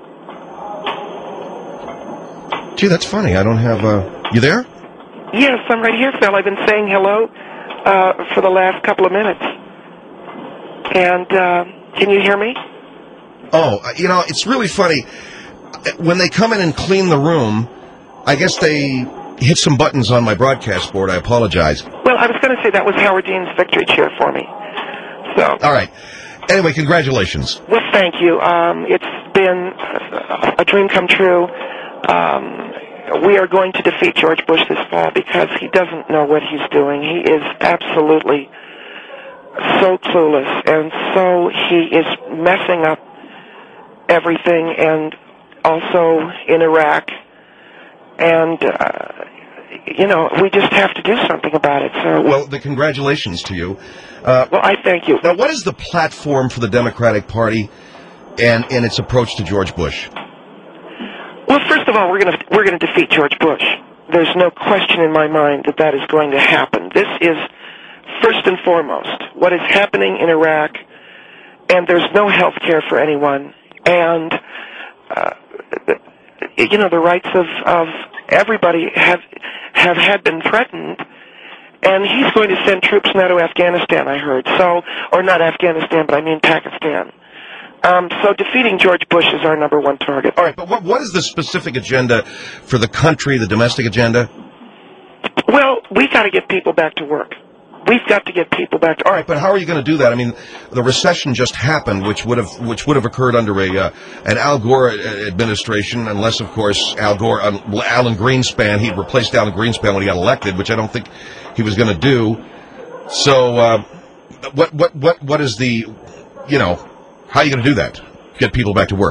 Gee, that's funny. I don't have... You there? Yes, I'm right here, Phil. I've been saying hello for the last couple of minutes. And can you hear me? Oh, you know, it's really funny. When they come in and clean the room, I guess they hit some buttons on my broadcast board. I apologize. Well, I was going to say that was Howard Dean's victory cheer for me. So. All right. Anyway, congratulations. Well, thank you. It's been a dream come true. We are going to defeat George Bush this fall because he doesn't know what he's doing. He is absolutely so clueless, and so he is messing up everything, and also in Iraq. And, we just have to do something about it. So, well, the congratulations to you. Well, I thank you. Now, what is the platform for the Democratic Party and its approach to George Bush? Well, first of all, we're going to defeat George Bush. There's no question in my mind that is going to happen. This is first and foremost what is happening in Iraq, and there's no health care for anyone, and the rights of everybody have had been threatened, and he's going to send troops now to Afghanistan, I heard. So, or not Afghanistan, but I mean Pakistan. So defeating George Bush is our number one target. All right, but what is the specific agenda for the country, the domestic agenda? Well, we've got to get people back to work. We've got to get people back to... All right, but how are you going to do that? I mean, the recession just happened, which would have occurred under an Al Gore administration, unless, of course, Alan Greenspan, he'd replaced Alan Greenspan when he got elected, which I don't think he was going to do. So, what is the, how are you going to do that? Get people back to work?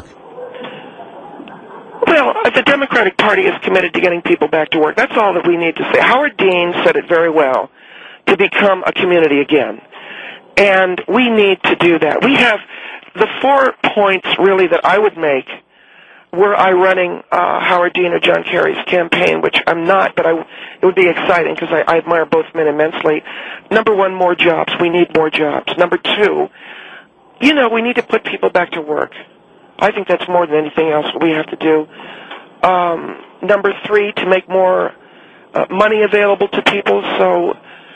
Well, the Democratic Party is committed to getting people back to work. That's all that we need to say. Howard Dean said it very well, to become a community again. And we need to do that. We have the 4 points, really, that I would make were I running Howard Dean or John Kerry's campaign, which I'm not, but it would be exciting because I admire both men immensely. Number 1, more jobs. We need more jobs. Number 2, we need to put people back to work. I think that's more than anything else we have to do. Number 3, to make more money available to people so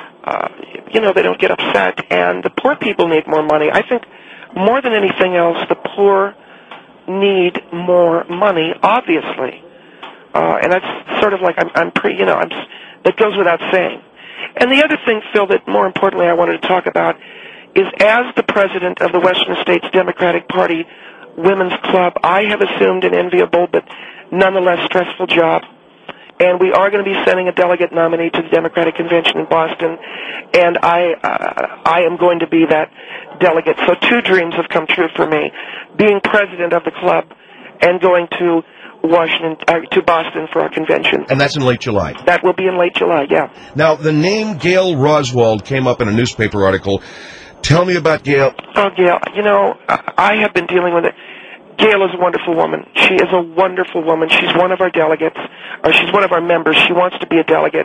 they don't get upset. And the poor people need more money. I think more than anything else, the poor need more money, obviously. And that's sort of like that goes without saying. And the other thing, Phil, that more importantly I wanted to talk about is as the president of the Western States Democratic Party Women's Club, I have assumed an enviable but nonetheless stressful job. And we are going to be sending a delegate nominee to the Democratic Convention in Boston, and I am going to be that delegate. So 2 dreams have come true for me: being president of the club and going to Boston for our convention. And that's in late July. That will be in late July, yeah. Now, the name Gail Roswald came up in a newspaper article. Tell me about Gail. Oh, Gail, I have been dealing with it. Gail is a wonderful woman. She is a wonderful woman. She's one of our delegates, or she's one of our members. She wants to be a delegate.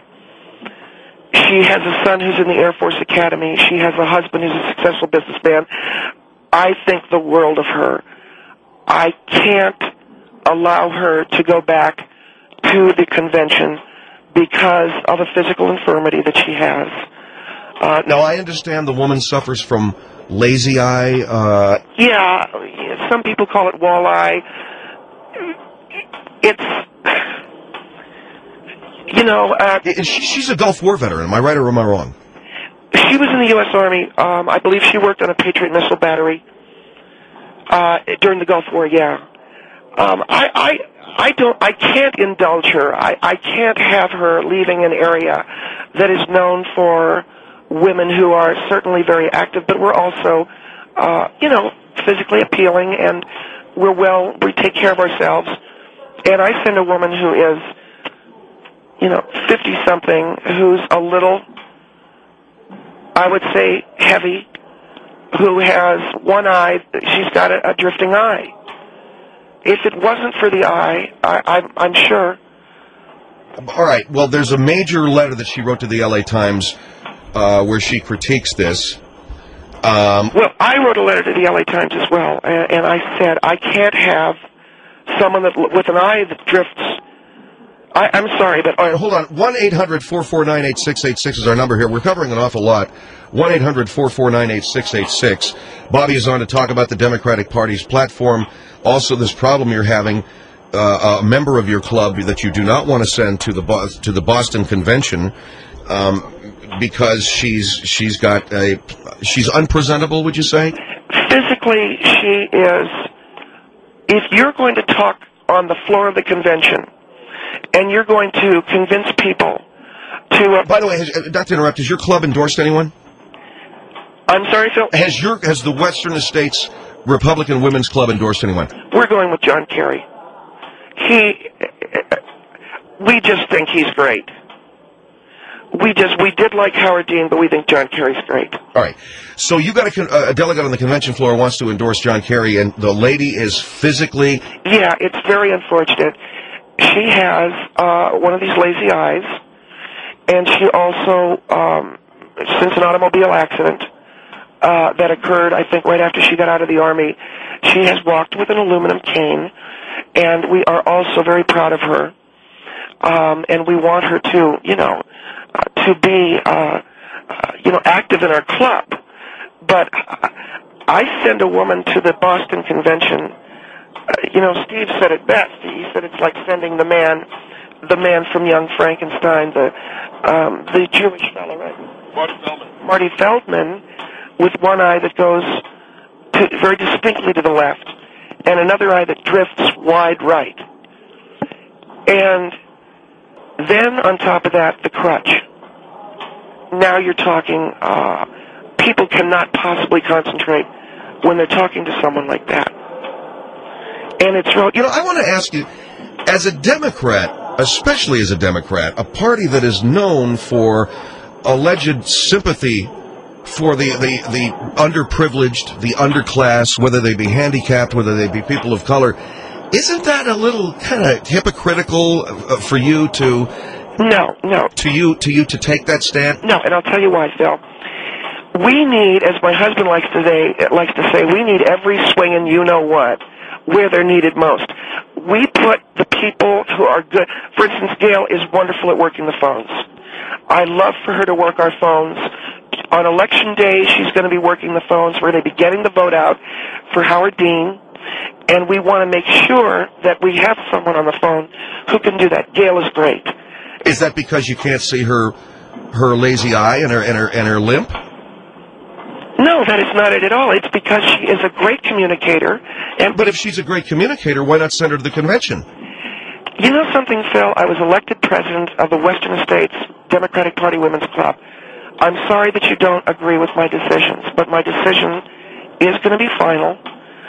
She has a son who's in the Air Force Academy. She has a husband who's a successful businessman. I think the world of her. I can't allow her to go back to the convention because of a physical infirmity that she has. Now, I understand the woman suffers from lazy eye. Yeah, some people call it walleye. She's a Gulf War veteran. Am I right or am I wrong? She was in the U.S. Army. I believe she worked on a Patriot missile battery during the Gulf War. Yeah. I can't indulge her. I can't have her leaving an area that is known for women who are certainly very active, but we're also, physically appealing, and we take care of ourselves. And I send a woman who is, 50-something, who's a little, I would say, heavy, who has one eye, she's got a drifting eye. If it wasn't for the eye, I'm sure. All right. Well, there's a major letter that she wrote to the L.A. Times where she critiques this. Well, I wrote a letter to the L.A. Times as well, and I said I can't have someone with an eye that drifts. I'm sorry, but... All right, hold on. 1-800-449-8686 is our number here. We're covering an awful lot. 1-800-449-8686. Bobby is on to talk about the Democratic Party's platform. Also, this problem you're having, a member of your club that you do not want to send to the Boston convention because she's unpresentable, would you say? Physically, she is. If you're going to talk on the floor of the convention and you're going to convince people to... By the way, not to interrupt, has your club endorsed anyone? I'm sorry, Phil? Has the Western Estates Republican Women's Club endorsed anyone? We're going with John Kerry. We just think he's great. We did like Howard Dean, but we think John Kerry's great. All right. So you got a delegate on the convention floor wants to endorse John Kerry, and the lady is physically... Yeah, it's very unfortunate. She has one of these lazy eyes, and she also, since an automobile accident that occurred, I think, right after she got out of the Army, she has walked with an aluminum cane, and we are also very proud of her. And we want her to, to be, active in our club. But I send a woman to the Boston convention. Steve said it best. He said it's like sending the man from Young Frankenstein, the Jewish fellow, right? Marty Feldman, with one eye that goes very distinctly to the left, and another eye that drifts wide right. And then, on top of that, the crutch. Now you're talking, people cannot possibly concentrate when they're talking to someone like that. And it's real. I want to ask you, as a Democrat, especially as a Democrat, a party that is known for alleged sympathy for the underprivileged, the underclass, whether they be handicapped, whether they be people of color, isn't that a little kind of hypocritical for you to... No. To you to take that stand? No, and I'll tell you why, Phil. We need, as my husband likes to say, we need every swinging you-know-what where they're needed most. We put the people who are good... For instance, Gail is wonderful at working the phones. I love for her to work our phones. On Election Day, she's going to be working the phones. We're going to be getting the vote out for Howard Dean. And we want to make sure that we have someone on the phone who can do that. Gail is great. Is that because you can't see her lazy eye and her limp? No, that is not it at all. It's because she is a great communicator. But if she's a great communicator, why not send her to the convention? You know something, Phil? I was elected president of the Western States Democratic Party Women's Club. I'm sorry that you don't agree with my decisions, but my decision is going to be final.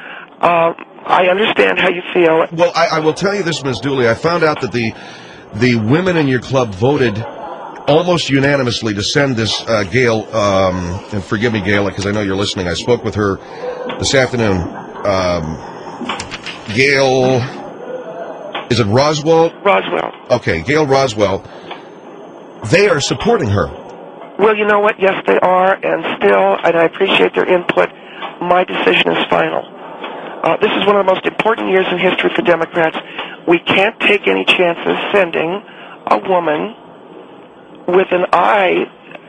I understand how you feel. Well, I will tell you this, Ms. Dooley. I found out that the women in your club voted almost unanimously to send this Gail, and forgive me, Gail, because I know you're listening. I spoke with her this afternoon. Gail, is it Roswell? Roswell. Okay, Gail Roswell. They are supporting her. Well, you know what? Yes, they are, and I appreciate their input. My decision is final. This is one of the most important years in history for Democrats. We can't take any chances sending a woman with an eye,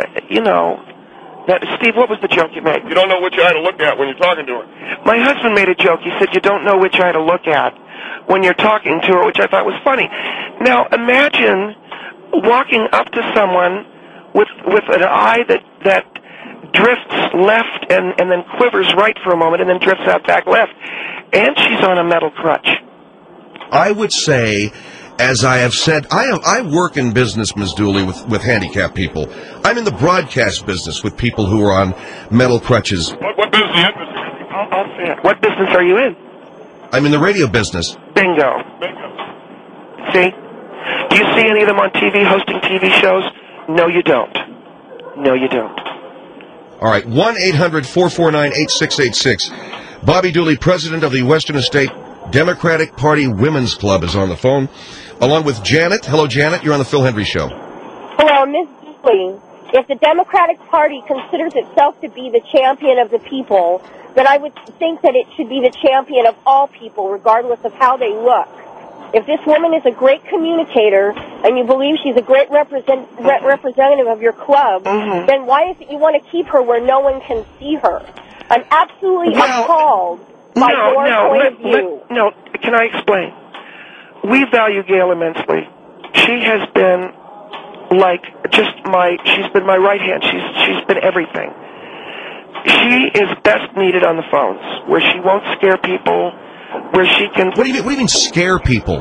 Now, Steve, what was the joke you made? You don't know which eye to look at when you're talking to her. My husband made a joke. He said, you don't know which eye to look at when you're talking to her, which I thought was funny. Now, imagine walking up to someone with an eye that drifts left and then quivers right for a moment and then drifts out back left. And she's on a metal crutch. I would say, as I have said, I work in business, Ms. Dooley, with handicapped people. I'm in the broadcast business with people who are on metal crutches. What business are you in? I'll say it. What business are you in? I'm in the radio business. Bingo. See? Do you see any of them on TV hosting TV shows? No, you don't. No, you don't. All right, 1-800-449-8686. Bobby Dooley, president of the Western State Democratic Party Women's Club, is on the phone, along with Janet. Hello, Janet. You're on the Phil Hendry Show. Hello, Ms. Dooley. If the Democratic Party considers itself to be the champion of the people, then I would think that it should be the champion of all people, regardless of how they look. If this woman is a great communicator and you believe she's a great representative of your club, then why is it you want to keep her where no one can see her? I'm absolutely appalled by your point of view. No, can I explain? We value Gail immensely. She has been she's been my right hand. She's been everything. She is best needed on the phones, where she won't scare people, where she can... What do you mean scare people?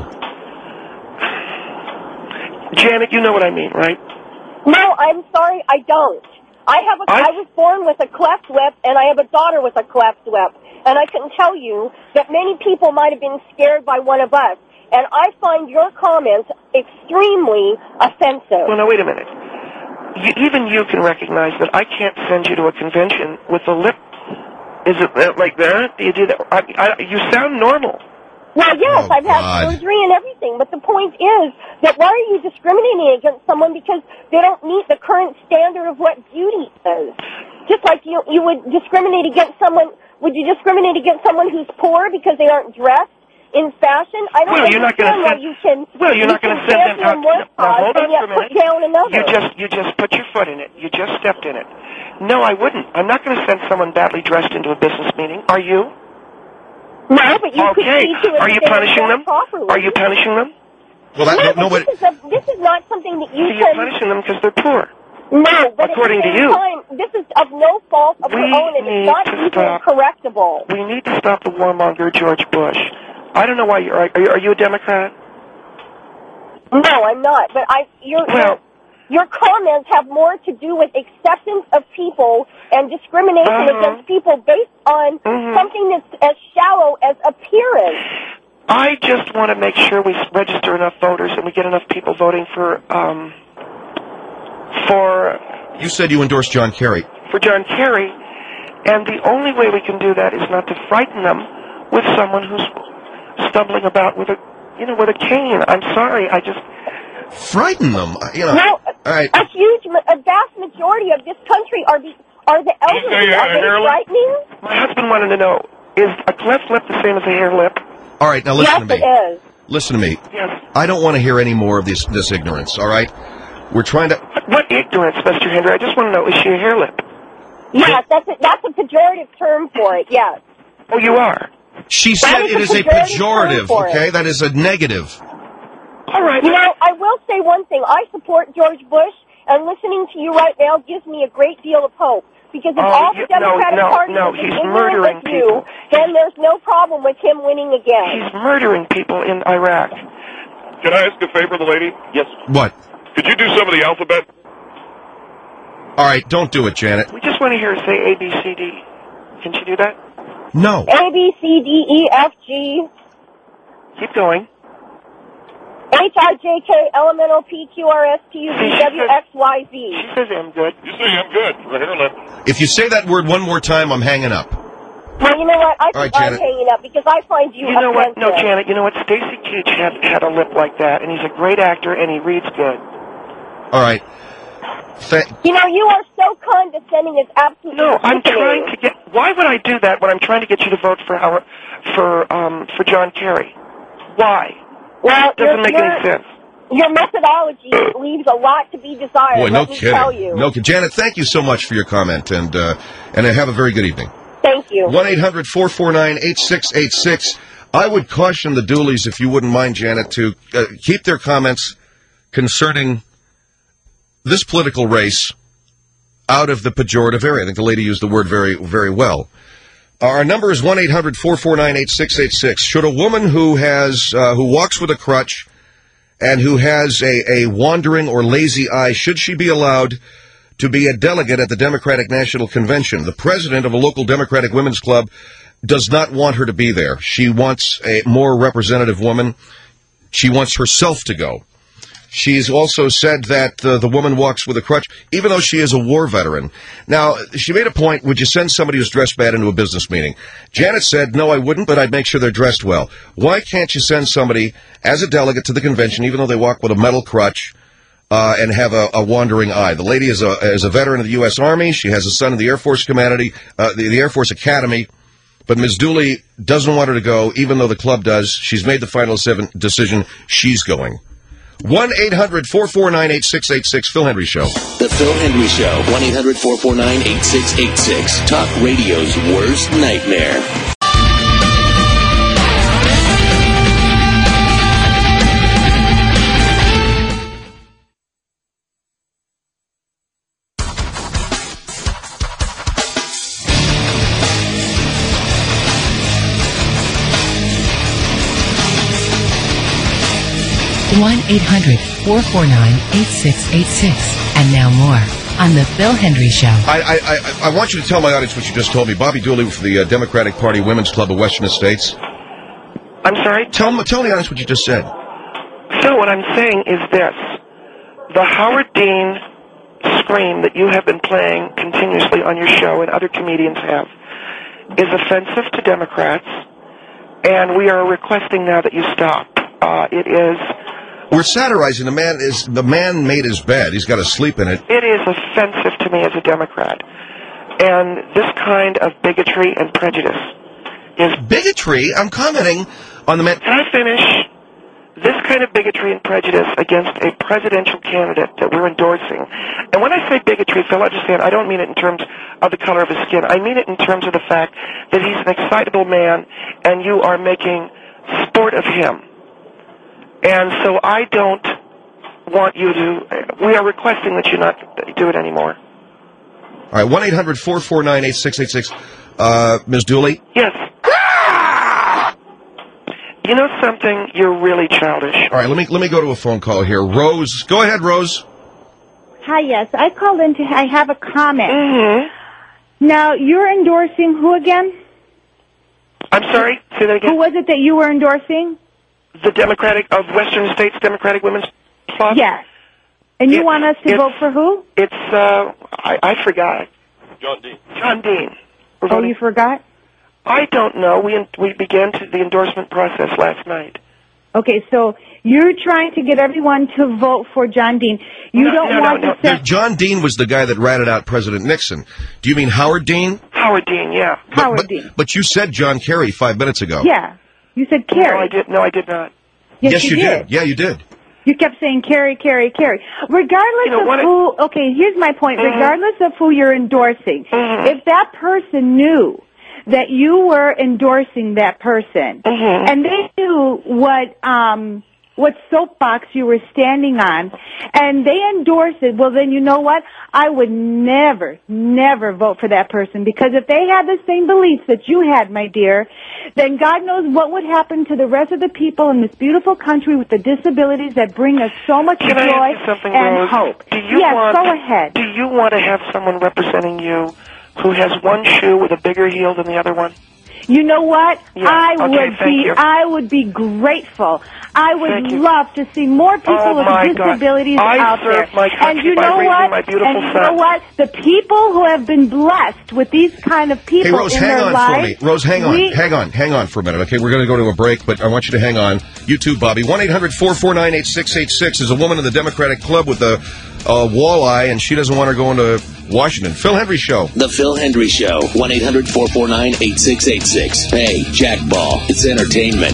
Janet, you know what I mean, right? No, I'm sorry, I don't. I was born with a cleft lip, and I have a daughter with a cleft lip. And I can tell you that many people might have been scared by one of us. And I find your comments extremely offensive. Well, now, wait a minute. Even you can recognize that I can't send you to a convention with a lip. Is it like that? Do you do that? You sound normal. Well, yes, I've had surgery and everything, but the point is that why are you discriminating against someone because they don't meet the current standard of what beauty is? Just like you would discriminate against someone. Would you discriminate against someone who's poor because they aren't dressed in fashion? I don't understand why you can. Well, you're not going to send them out. Now, hold on for a minute. Put down another. You just put your foot in it. You just stepped in it. No, I wouldn't. I'm not going to send someone badly dressed into a business meeting. Are you? No, but you could see to it. Are you punishing them? Properly. Are you punishing them? Well, this is not something that you can. You're punishing them because they're poor. No, but according at the same time, this is of no fault of their own, and it's not even correctable. We need to stop the warmonger George Bush. I don't know why you're. Are you a Democrat? No, I'm not. But your comments have more to do with acceptance of people and discrimination against people based on something that's as shallow as appearance. I just want to make sure we register enough voters and we get enough people voting for. You said you endorsed John Kerry. For John Kerry, and the only way we can do that is not to frighten them with someone who's stumbling about with a cane. I'm sorry, I just. Frighten them, Well, all right. A vast majority of this country are the elderly. Are they frightening? My husband wanted to know: is a cleft lip the same as a hair lip? All right, now listen to me. Yes, it is. Listen to me. Yes. I don't want to hear any more of this ignorance. All right, we're trying to. What ignorance, Mr. Henry? I just want to know: is she a hair lip? Yes, that's a pejorative term for it. Yes. Oh, you are. She said it is a pejorative. Okay, that is a negative. All right. I will say one thing. I support George Bush, and listening to you right now gives me a great deal of hope. Because if all the Democratic Party is ignorant of you, then there's no problem with him winning again. He's murdering people in Iraq. Can I ask a favor, the lady? Yes. What? Could you do some of the alphabet? All right, don't do it, Janet. We just want to hear her say A, B, C, D. Can she do that? No. A, B, C, D, E, F, G. Keep going. H, I, J, K, L, M, N, O, P, Q, R, S, T, U, V, W, X, Y, Z. She says I'm good. You say I'm good. The hair lip. If you say that word one more time, I'm hanging up. Well, you know what? I think I'm Janet. hanging up because I find you know what? offensive. No, Janet, you know what? Stacy Keach had a lip like that, and he's a great actor, and he reads good. All right. You are so condescending. It's absolutely No, I'm sickening. trying to get. Why would I do that when I'm trying to get you to vote for John Kerry? Why? Well, it doesn't make any sense. Your methodology leaves a lot to be desired. Boy, no let me tell you. kidding. No, Janet, thank you so much for your comment, and have a very good evening. Thank you. 1-800-449-8686. I would caution the Dooleys, if you wouldn't mind, Janet, to keep their comments concerning this political race out of the pejorative area. I think the lady used the word very, very well. Our number is 1-800-449-8686. Should a woman who walks with a crutch and who has a wandering or lazy eye, should she be allowed to be a delegate at the Democratic National Convention? The president of a local Democratic women's club does not want her to be there. She wants a more representative woman. She wants herself to go. She's also said that the woman walks with a crutch, even though she is a war veteran. Now, she made a point, would you send somebody who's dressed bad into a business meeting? Janet said, no, I wouldn't, but I'd make sure they're dressed well. Why can't you send somebody as a delegate to the convention, even though they walk with a metal crutch, and have a wandering eye? The lady is a veteran of the U.S. Army. She has a son in the Air Force the Air Force Academy. But Ms. Dooley doesn't want her to go, even though the club does. She's made the final decision. She's going. 1-800-449-8686, Phil Hendry Show. The Phil Hendry Show, 1-800-449-8686. Talk radio's worst nightmare. (1-800-449-8686) And now more on The Phil Hendry Show. I want you to tell my audience what you just told me. Bobby Dooley for the Democratic Party Women's Club of Western Estates. I'm sorry? Tell the audience what you just said. So what I'm saying is this. The Howard Dean scream that you have been playing continuously on your show and other comedians have is offensive to Democrats, and we are requesting now that you stop. It is... We're satirizing the man made his bed. He's got to sleep in it. It is offensive to me as a Democrat. And this kind of bigotry and prejudice is... Bigotry? I'm commenting on the man... Can I finish? This kind of bigotry and prejudice against a presidential candidate that we're endorsing. And when I say bigotry, Phil, understand, I don't mean it in terms of the color of his skin. I mean it in terms of the fact that he's an excitable man and you are making sport of him. And so I don't want you to... We are requesting that you not do it anymore. All right, 1-800-449-8686. Ms. Dooley? Yes. You know something? You're really childish. All right, let me go to a phone call here. Rose, go ahead, Rose. Hi, yes. I called in I have a comment. Mm-hmm. Now, you're endorsing who again? I'm sorry? Say that again. Who was it that you were endorsing? The Western States Democratic Women's Club? Yes. And you want us to vote for who? It's, I forgot. John Dean. John Dean. Oh, you forgot? I don't know. We began the endorsement process last night. Okay, so you're trying to get everyone to vote for John Dean. You don't want to say... John Dean was the guy that ratted out President Nixon. Do you mean Howard Dean? Howard Dean, yeah. Howard Dean. But you said John Kerry 5 minutes ago. Yeah. You said Kerry. No, I did not. Yes, you did. Yeah, you did. You kept saying Kerry, Kerry, Kerry. Regardless of who... Okay, here's my point. Mm-hmm. Regardless of who you're endorsing, if that person knew that you were endorsing that person, and they knew what soapbox you were standing on, and they endorsed it, well, then you know what? I would never, never vote for that person, because if they had the same beliefs that you had, my dear, then God knows what would happen to the rest of the people in this beautiful country with the disabilities that bring us so much joy and hope. Go ahead. Do you want to have someone representing you who has one shoe with a bigger heel than the other one? You know what? Yeah. I would be grateful. I would love to see more people with disabilities out there. And you know what? The people who have been blessed with these kind of people Rose, in their lives. Rose, hang on for a minute. Okay, we're going to go to a break, but I want you to hang on. You too, Bobby. 1-800-449-8686 is a woman in the Democratic Club with a walleye, and she doesn't want her going to Washington. Phil Hendry Show. The Phil Hendry Show. 1-800-449-8686. Hey, Jack Ball. It's entertainment.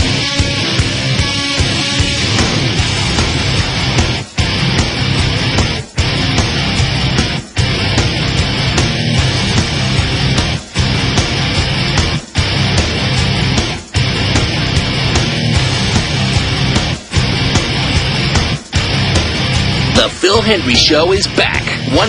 The Phil Hendry Show is back.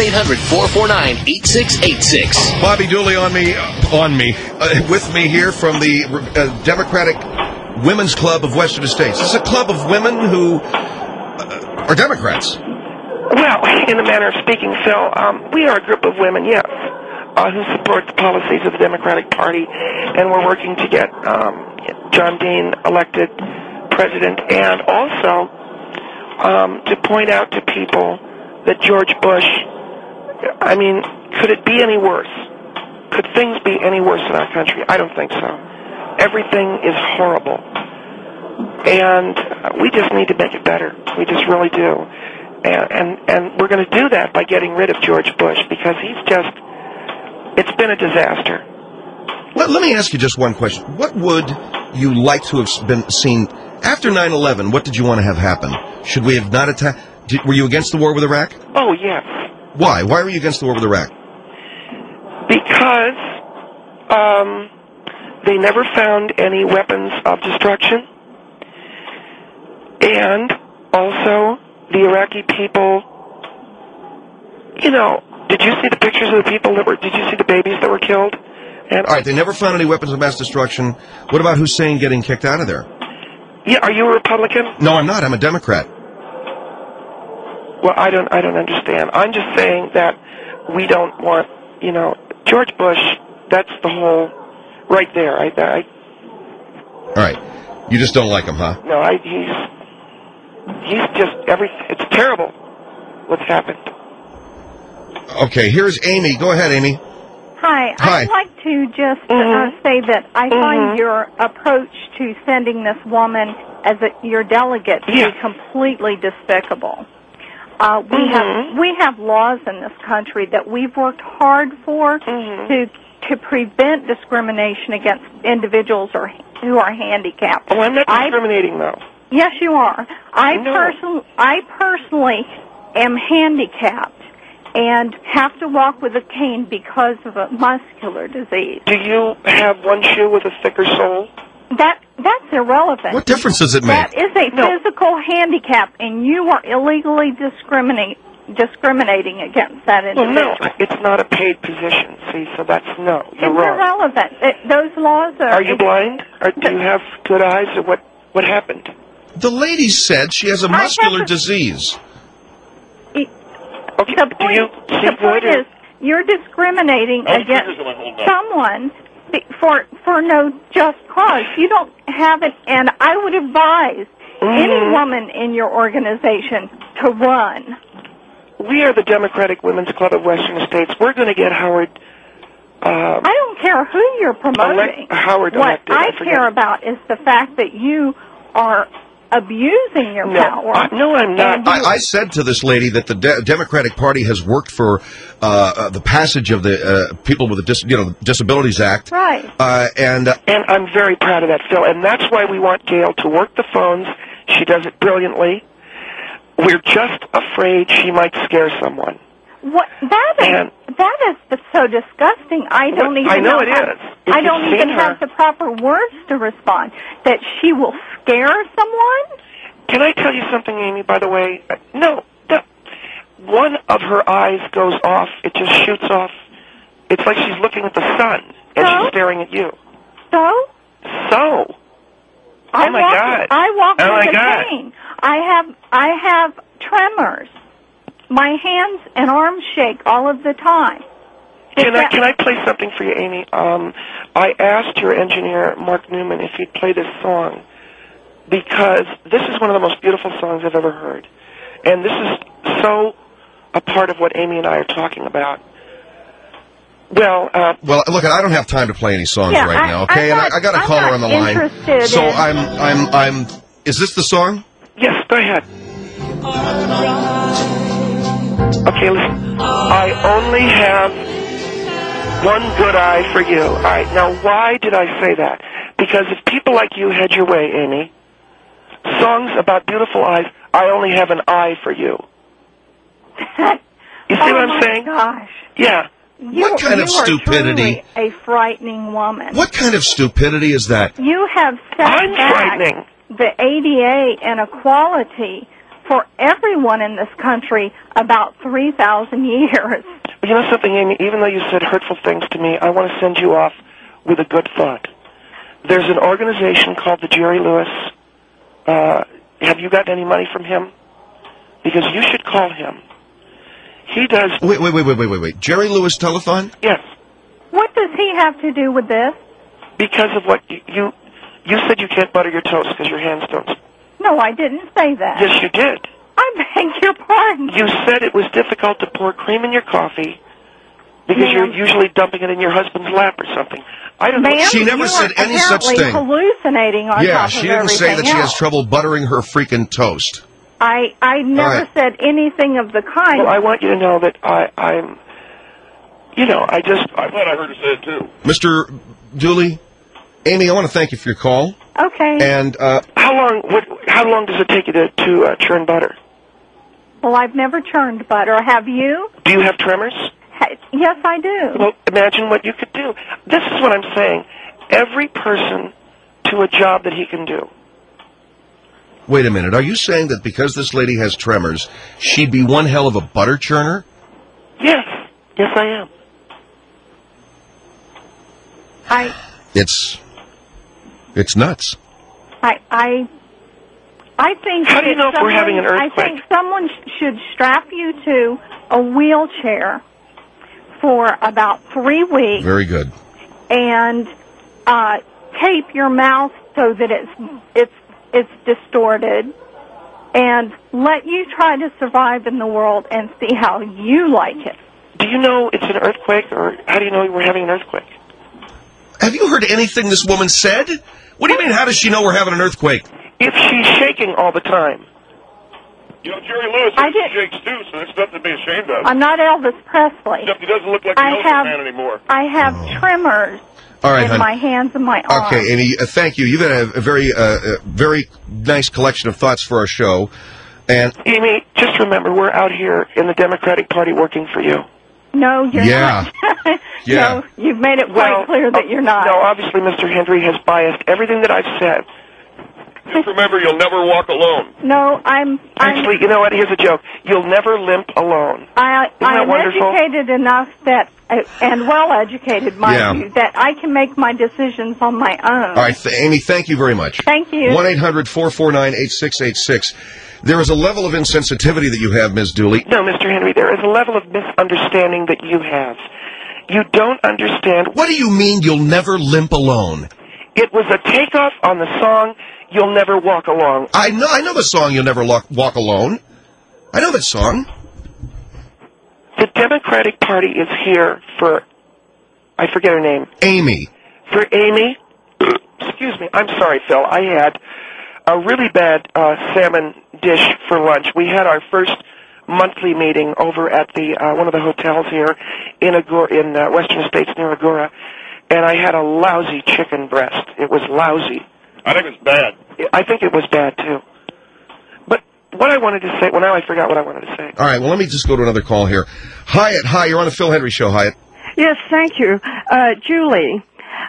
1-800-449-8686. Bobby Dooley with me here from the Democratic Women's Club of Western Estates. This is a club of women who are Democrats. Well, in a manner of speaking, Phil, we are a group of women, yes, who support the policies of the Democratic Party, and we're working to get John Dean elected president, and also to point out to people that George Bush, I mean, could it be any worse? Could things be any worse in our country? I don't think so. Everything is horrible. And we just need to make it better. We just really do. And we're going to do that by getting rid of George Bush, because it's been a disaster. Let me ask you just one question. What would you like to have been seen after 9/11? What did you want to have happen? Should we have not attacked? Were you against the war with Iraq? Oh, yes. Why? Why were you against the war with Iraq? Because they never found any weapons of destruction. And also, the Iraqi people, you know, did you see the pictures of the people did you see the babies that were killed? And all right, they never found any weapons of mass destruction. What about Hussein getting kicked out of there? Yeah, are you a Republican? No, I'm not. I'm a Democrat. Well, I don't understand. I'm just saying that we don't want, George Bush. That's the whole, right there. All right. You just don't like him, huh? No, he's just everything. It's terrible what's happened. Okay, here's Amy. Go ahead, Amy. Hi. Hi. I'd like to just say that I find your approach to sending this woman as your delegate to be completely despicable. We have laws in this country that we've worked hard for to prevent discrimination against individuals who are handicapped. Oh, I'm not discriminating, though. Yes, you are. I personally am handicapped and have to walk with a cane because of a muscular disease. Do you have one shoe with a thicker sole? That's irrelevant. What difference does it make? That is a physical handicap, and you are illegally discriminating against that individual. Well, no, it's not a paid position. See, so that's no. You're it's wrong. irrelevant. Those laws are. Are you blind? Or do you have good eyes? Or what happened? The lady said she has a muscular disease. Okay, the point is, you're discriminating against someone for no just cause. You don't have it, and I would advise any woman in your organization to run. We are the Democratic Women's Club of Western States. We're going to get Howard. I don't care who you're promoting. Howard what elected. I care about is the fact that you are abusing your power. No, I'm not. I said to this lady that the Democratic Party has worked for the passage of the People with the Disabilities Act. Right. And I'm very proud of that, Phil. And that's why we want Gail to work the phones. She does it brilliantly. We're just afraid she might scare someone. That is so disgusting. I don't even. I know it is. I don't even have the proper words to respond. That she will scare someone. Can I tell you something, Amy? By the way, no. One of her eyes goes off. It just shoots off. It's like she's looking at the sun and she's staring at you. So. Oh my God! I walk with a cane. I have tremors. My hands and arms shake all of the time. Can I play something for you, Amy? I asked your engineer, Mark Newman, if he'd play this song because this is one of the most beautiful songs I've ever heard. And this is so a part of what Amy and I are talking about. Well, look, I don't have time to play any songs right now, okay? And I got a caller on the line. So I'm is this the song? Yes, go ahead. Okay, listen. I only have one good eye for you. All right, now why did I say that? Because if people like you had your way, Amy, songs about beautiful eyes, I only have an eye for you. You see what I'm saying? Oh, my gosh. Yeah. What kind of stupidity? Are truly a frightening woman. What kind of stupidity is that? You have set back the ADA and equality for everyone in this country about 3,000 years. You know something, Amy? Even though you said hurtful things to me, I want to send you off with a good thought. There's an organization called the Jerry Lewis. Have you gotten any money from him? Because you should call him. He does... Wait. Jerry Lewis Telethon? Yes. What does he have to do with this? Because of what you said you can't butter your toast because your hands don't... No, I didn't say that. Yes, you did. I beg your pardon. You said it was difficult to pour cream in your coffee because you're usually dumping it in your husband's lap or something. I don't know. She never said any such thing. Hallucinating on top of she didn't say that she has trouble buttering her freaking toast. I never said anything of the kind. Well, I want you to know that I'm... I thought I heard her say it too. Mr. Dooley, Amy, I want to thank you for your call. Okay. And how long does it take you to churn butter? Well, I've never churned butter. Have you? Do you have tremors? Yes, I do. Well, imagine what you could do. This is what I'm saying. Every person to a job that he can do. Wait a minute. Are you saying that because this lady has tremors, she'd be one hell of a butter churner? Yes. Yes, I am. It's nuts. I I think. How do you know if we're having an earthquake? I think someone should strap you to a wheelchair for about 3 weeks. Very good. And tape your mouth so that it's distorted, and let you try to survive in the world and see how you like it. Do you know it's an earthquake, or how do you know we're having an earthquake? Have you heard anything this woman said? What do you mean, how does she know we're having an earthquake? If she's shaking all the time. You know, Jerry Lewis shakes too, so that's nothing to be ashamed of. I'm not Elvis Presley. Except he doesn't look like the Elephant Man anymore. I have tremors All right, in honey. my hands and my arms. Okay, Amy, thank you. You've got a very nice collection of thoughts for our show. And Amy, just remember, we're out here in the Democratic Party working for you. No, you're Yeah. not. Yeah. No, you've made it quite clear that you're not. No, obviously Mr. Henry has biased everything that I've said. Just remember, you'll never walk alone. No, Actually, you know what? Here's a joke. You'll never limp alone. I'm wonderful? educated enough that, and well educated, mind Yeah. you, that I can make my decisions on my own. all right, Amy, thank you very much. Thank you. 1-800-449-8686. There is a level of insensitivity that you have, Ms. Dooley. No, Mr. Henry, there is a level of misunderstanding that you have. You don't understand. What do you mean you'll never limp alone? It was a takeoff on the song You'll Never Walk Alone. I know the song You'll Never Walk Alone. I know that song. The Democratic Party is here for, I forget her name. Amy. For Amy? Excuse me. I'm sorry, Phil. I had a really bad salmon dish for lunch. We had our first monthly meeting over at the one of the hotels here in Western States near Agoura, and I had a lousy chicken breast. It was lousy. I think it's bad. I think it was bad, too. But what I wanted to say, well, now I forgot what I wanted to say. All right, well, let me just go to another call here. Hyatt, hi, you're on the Phil Henry Show, Hyatt. Yes, thank you. Julie,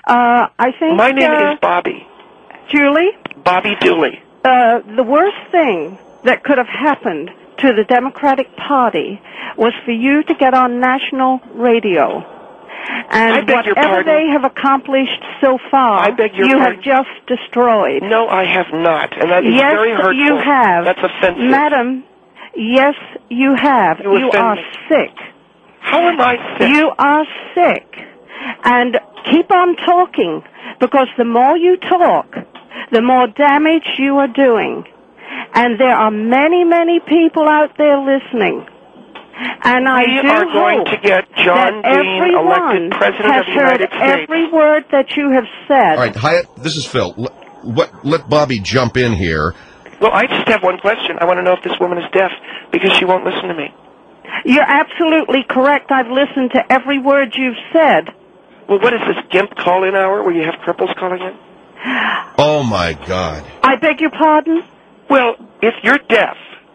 I think... My name is Bobby. Julie? Bobby Dooley. The worst thing that could have happened to the Democratic Party was for you to get on national radio. And whatever they have accomplished so far, you have just destroyed. No, I have not. And that is very hurtful. Yes, you have. That's offensive. Madam, yes, you have. You are sick. How am I sick? You are sick. And keep on talking, because the more you talk, the more damage you are doing. And there are many, many people out there listening. And I do are going to get John that Dean elected President of the United States. Every word that you have said. All right, Hyatt, this is Phil. Let Bobby jump in here. Well, I just have one question. I want to know if this woman is deaf, because she won't listen to me. You're absolutely correct. I've listened to every word you've said. Well, what is this, GIMP call-in hour where you have cripples calling in? Oh, my God. I beg your pardon? Well, if you're deaf,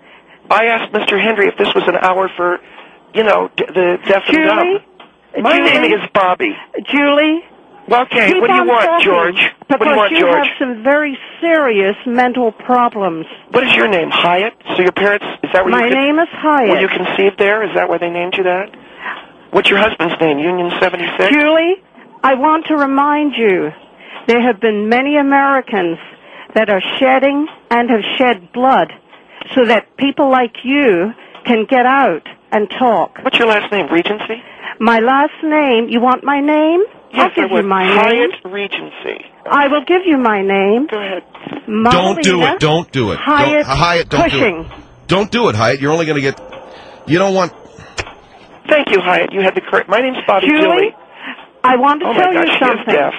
I asked Mr. Henry if this was an hour for, the deaf and dumb. My name is Bobby. Julie? Well, okay, Keep what do you on want, talking, George? What do you want, because George? you have some very serious mental problems. What is your name, Hyatt? So your parents, is that where My name is Hyatt. Were you conceived there? Is that why they named you that? What's your husband's name, Union 76? Julie, I want to remind you, there have been many Americans that are shedding and have shed blood so that people like you can get out and talk. What's your last name, Regency? My last name, you want my name? Yes, I'll give I would. you my Hyatt name. Regency. I will give you my name. Go ahead. Don't do it. Don't do it. Hyatt don't Cushing. do it. Don't do it, Hyatt. You're only going to get... You don't want... Thank you, Hyatt. You had the correct... My name's Bobby Julie, Dooley. I want to Oh, tell my you gosh, she is something. deaf.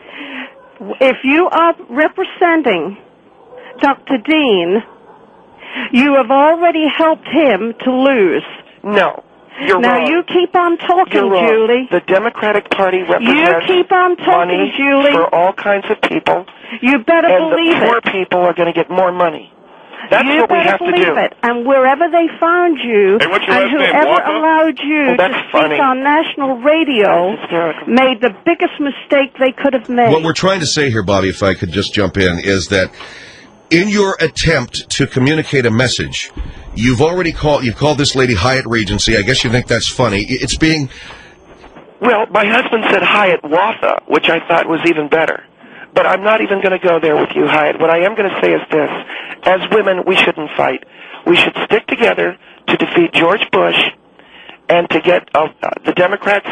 If you are representing Dr. Dean, you have already helped him to lose. No. You're now wrong. you keep on talking, You're wrong. Julie. The Democratic Party represents keep on talking, money Julie. for all kinds of people. You better and believe the poor it. people are going to get more money. That's you what we better have to believe do. it. And wherever they found you, Hey, what's your and last name, whoever Walker? allowed you Oh, to that's funny. speak on national radio That's hysterical. made the biggest mistake they could have made. What we're trying to say here, Bobby, if I could just jump in, is that in your attempt to communicate a message, you've called this lady Hyatt Regency. I guess you think that's funny. It's being... Well, my husband said Hyatt Watha, which I thought was even better. But I'm not even going to go there with you, Hyatt. What I am going to say is this. As women, we shouldn't fight. We should stick together to defeat George Bush and to get the Democrats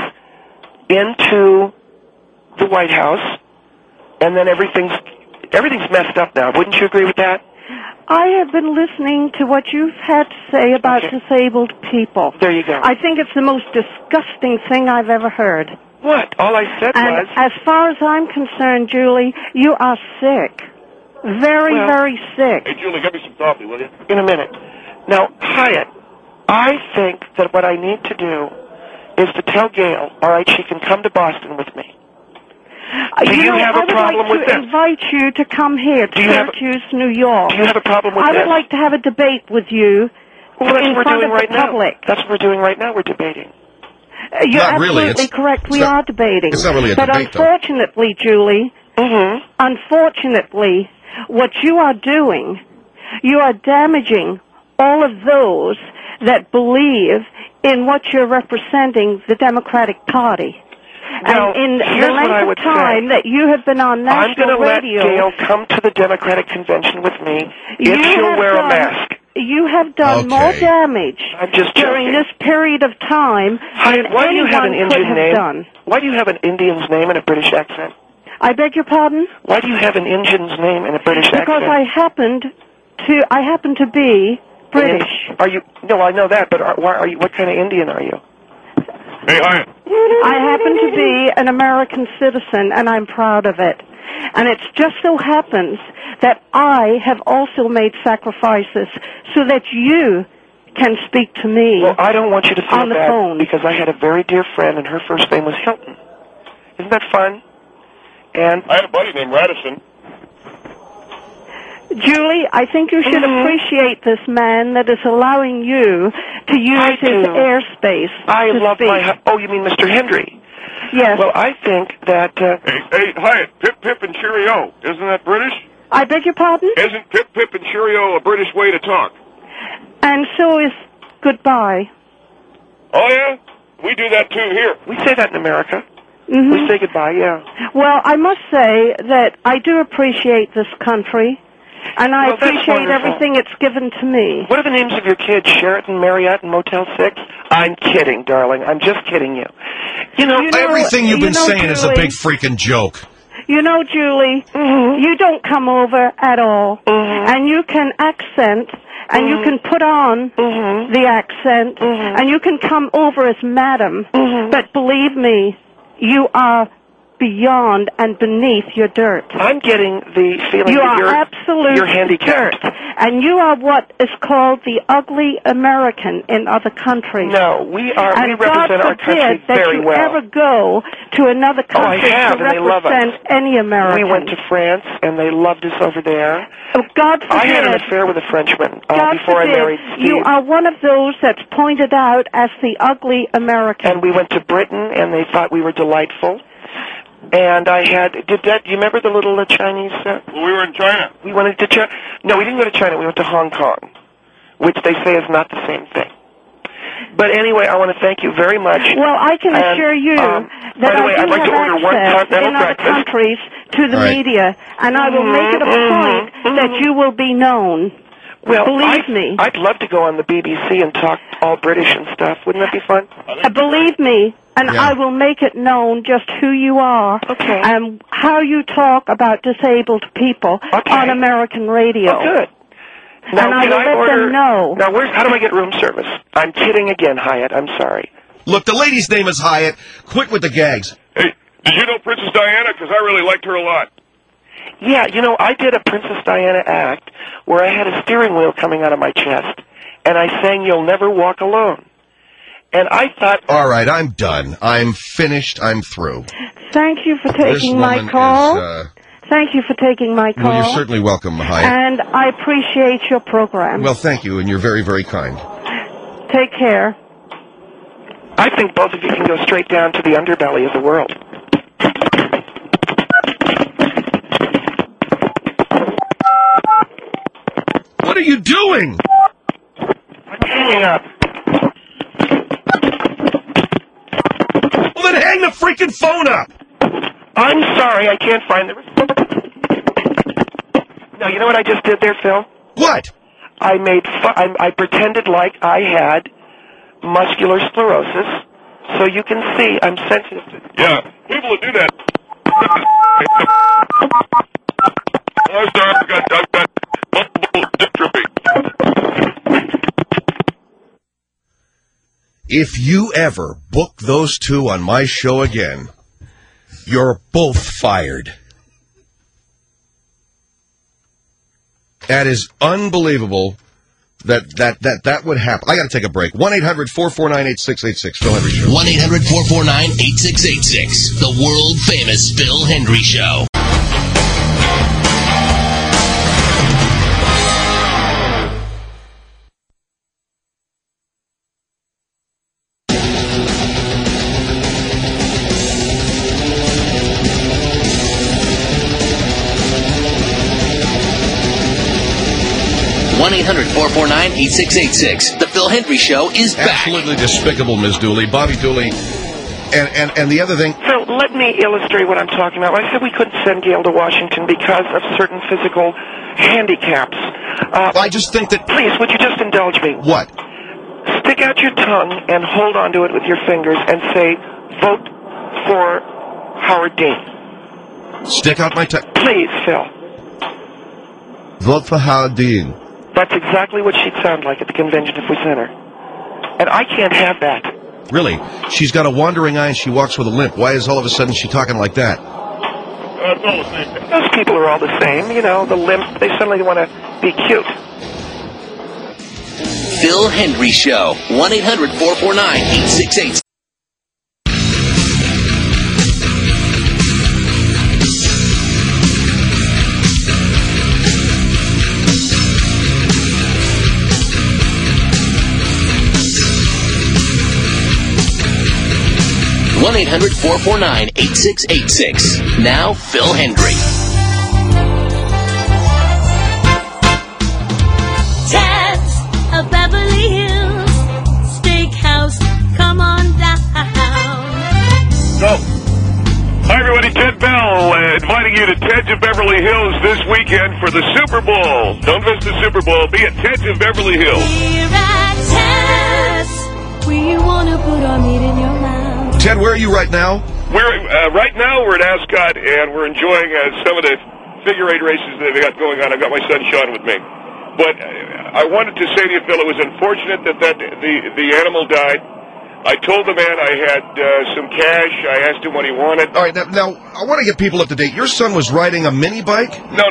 into the White House, and then everything's messed up now. Wouldn't you agree with that? I have been listening to what you've had to say about disabled people. There you go. I think it's the most disgusting thing I've ever heard. What? All I said was... as far as I'm concerned, Julie, you are sick. Very, very sick. Hey, Julie, get me some coffee, will you? In a minute. Now, Hyatt, I think that what I need to do is to tell Gail, all right, she can come to Boston with me. Do you have a problem with this? I would like to invite you to come here to Syracuse, New York. Do you have a problem with this? I would like to have a debate with you in front of the public. That's what we're doing right now. We're debating. You're absolutely correct. We are debating. It's not really a debate, but unfortunately, Julie, unfortunately, what you are doing, you are damaging all of those that believe in what you're representing, the Democratic Party. Now, and in here's the what I length would of time that you have been on national radio... I'm going to let Gail come to the Democratic convention with me if she'll wear a mask. You have done more damage during this period of time than why do you have an anyone Indian could name? have done. Why do you have an Indian's name and a British accent? I beg your pardon? Why do you have an Indian's name and a British accent? Because I happen to be British. Are you? No, I know that, but why are you? What kind of Indian are you? Hey, Hyatt. I happen to be an American citizen, and I'm proud of it. And it just so happens that I have also made sacrifices so that you can speak to me. Well, I don't want you to feel on the bad phone. because I had a very dear friend, and her first name was Hilton. Isn't that fun? And I had a buddy named Radisson. Julie, I think you should appreciate this man that is allowing you to use his airspace. I to love speak. Oh, you mean Mr. Hendry? Yes. Well, I think that... Hey, Hyatt, Pip, Pip, and Cheerio. Isn't that British? I beg your pardon? Isn't Pip, Pip, and Cheerio a British way to talk? And so is goodbye. Oh, yeah? We do that, too, here. We say that in America. Mm-hmm. We say goodbye, yeah. Well, I must say that I do appreciate this country, and I appreciate everything it's given to me. What are the names of your kids? Sheraton, Marriott, and Motel 6? I'm kidding, darling. I'm just kidding you. You know everything you've been saying Julie, is a big freaking joke. You know, Julie, you don't come over at all, and you can accent, and you can put on the accent, and you can come over as madam, but believe me, you are beyond and beneath your dirt. I'm getting the feeling you that are absolute you're handicapped. dirt, and you are what is called the ugly American in other countries. No, we are. And we represent our country that very you well. ever go to another country I have, to and they love us. represent any American. We went to France, and they loved us over there. Oh, God forbid. I had an affair with a Frenchman God before forbid, I married Steve. You are one of those that's pointed out as the ugly American. And we went to Britain, and they thought we were delightful. And I had, do you remember the little Chinese? Well, we were in China. We went to China. No, we didn't go to China. We went to Hong Kong, which they say is not the same thing. But anyway, I want to thank you very much. Well, I can assure you that by the way, I I'd do like to have order one access continental in other breakfast. countries to the media, and I will make it a point that you will be known. Well, believe me. I'd love to go on the BBC and talk all British and stuff. Wouldn't that be fun? Believe me, and I will make it known just who you are and how you talk about disabled people on American radio. Oh, good. Now, and I will let them know. Now, how do I get room service? I'm kidding again, Hyatt. I'm sorry. Look, the lady's name is Hyatt. Quit with the gags. Hey, did you know Princess Diana? Because I really liked her a lot. Yeah, you know, I did a Princess Diana act where I had a steering wheel coming out of my chest, and I sang You'll Never Walk Alone. And I thought... All right, I'm done. I'm finished. I'm through. Thank you for taking my call. Thank you for taking my call. Well, you're certainly welcome, Hyatt. And I appreciate your program. Well, thank you, and you're very, very kind. Take care. I think both of you can go straight down to the underbelly of the world. What are you doing? I'm hanging up. Well, then hang the freaking phone up! I'm sorry, I can't find the... Now, you know what I just did there, Phil? What? I pretended like I had muscular sclerosis, so you can see I'm sensitive to it. Yeah, people who do that. Oh, sorry, I've got multiple dystrophy. If you ever book those two on my show again, you're both fired. That is unbelievable that would happen. I got to take a break. 1-800-449-8686. Phil Henry Show. 1-800-449-8686. The world-famous Phil Henry Show. One 1-800-449-8686. The Phil Henry Show is back. Absolutely despicable, Ms. Dooley. Bobby Dooley. And the other thing... So let me illustrate what I'm talking about. I said we couldn't send Gail to Washington because of certain physical handicaps. I just think that... Please, would you just indulge me? What? Stick out your tongue and hold onto it with your fingers and say, vote for Howard Dean. Stick out my tongue. Please, Phil. Vote for Howard Dean. That's exactly what she'd sound like at the convention if we sent her. And I can't have that. Really? She's got a wandering eye and she walks with a limp. Why is all of a sudden she talking like that? It's all the same. Those people are all the same. You know, the limp, they suddenly want to be cute. Phil Henry Show. 1-800-449-8686. One 1-800-449-8686. Now, Phil Henry. Ted's of Beverly Hills Steakhouse. Come on down. So, hi everybody, Ted Bell inviting you to Ted's of Beverly Hills this weekend for the Super Bowl. Don't miss the Super Bowl. Be at Ted's of Beverly Hills. Here at Ted's, we want to put our meat in your mouth. Ted, where are you right now? Right now we're at Ascot, and we're enjoying some of the figure eight races that they got going on. I've got my son Sean with me. But I wanted to say to you, Phil, it was unfortunate that the animal died. I told the man I had some cash. I asked him what he wanted. All right, now I want to get people up to date. Your son was riding a mini bike? No.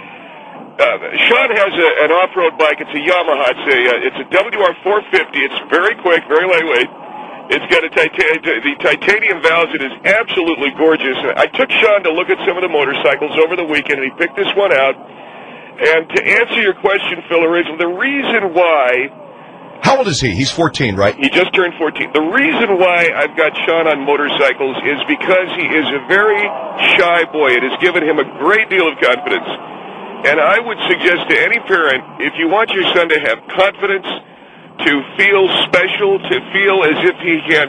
Sean has an off-road bike. It's a Yamaha. It's a WR450. It's very quick, very lightweight. It's got the titanium valves. It is absolutely gorgeous. I took Sean to look at some of the motorcycles over the weekend, and he picked this one out. And to answer your question, Phil, originally, the reason why... How old is he? He's 14, right? He just turned 14. The reason why I've got Sean on motorcycles is because he is a very shy boy. It has given him a great deal of confidence. And I would suggest to any parent, if you want your son to have confidence, to feel special, to feel as if he can,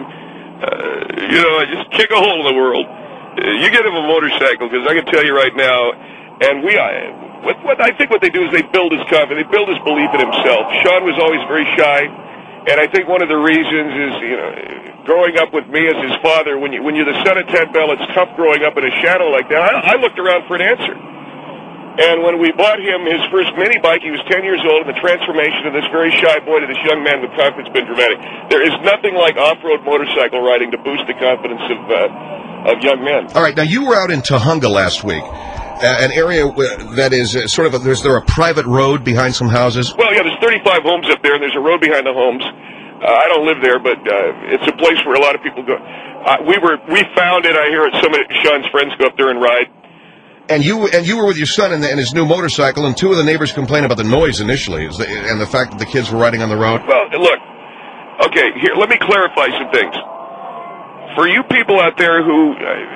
just kick a hole in the world, you get him a motorcycle, because I can tell you right now, and I think what they do is they build his confidence, they build his belief in himself. Sean was always very shy, and I think one of the reasons is, growing up with me as his father, when you're the son of Ted Bell, it's tough growing up in a shadow like that. I looked around for an answer. And when we bought him his first mini bike, he was 10 years old, and the transformation of this very shy boy to this young man with confidence has been dramatic. There is nothing like off-road motorcycle riding to boost the confidence of young men. All right, now you were out in Tujunga last week, an area that is is there a private road behind some houses? Well, yeah, there's 35 homes up there, and there's a road behind the homes. I don't live there, but it's a place where a lot of people go. We found it. I hear it. Some of Sean's friends go up there and ride. And you were with your son and his new motorcycle, and two of the neighbors complained about the noise initially, and the fact that the kids were riding on the road. Well, look, okay, here, let me clarify some things. For you people out there who,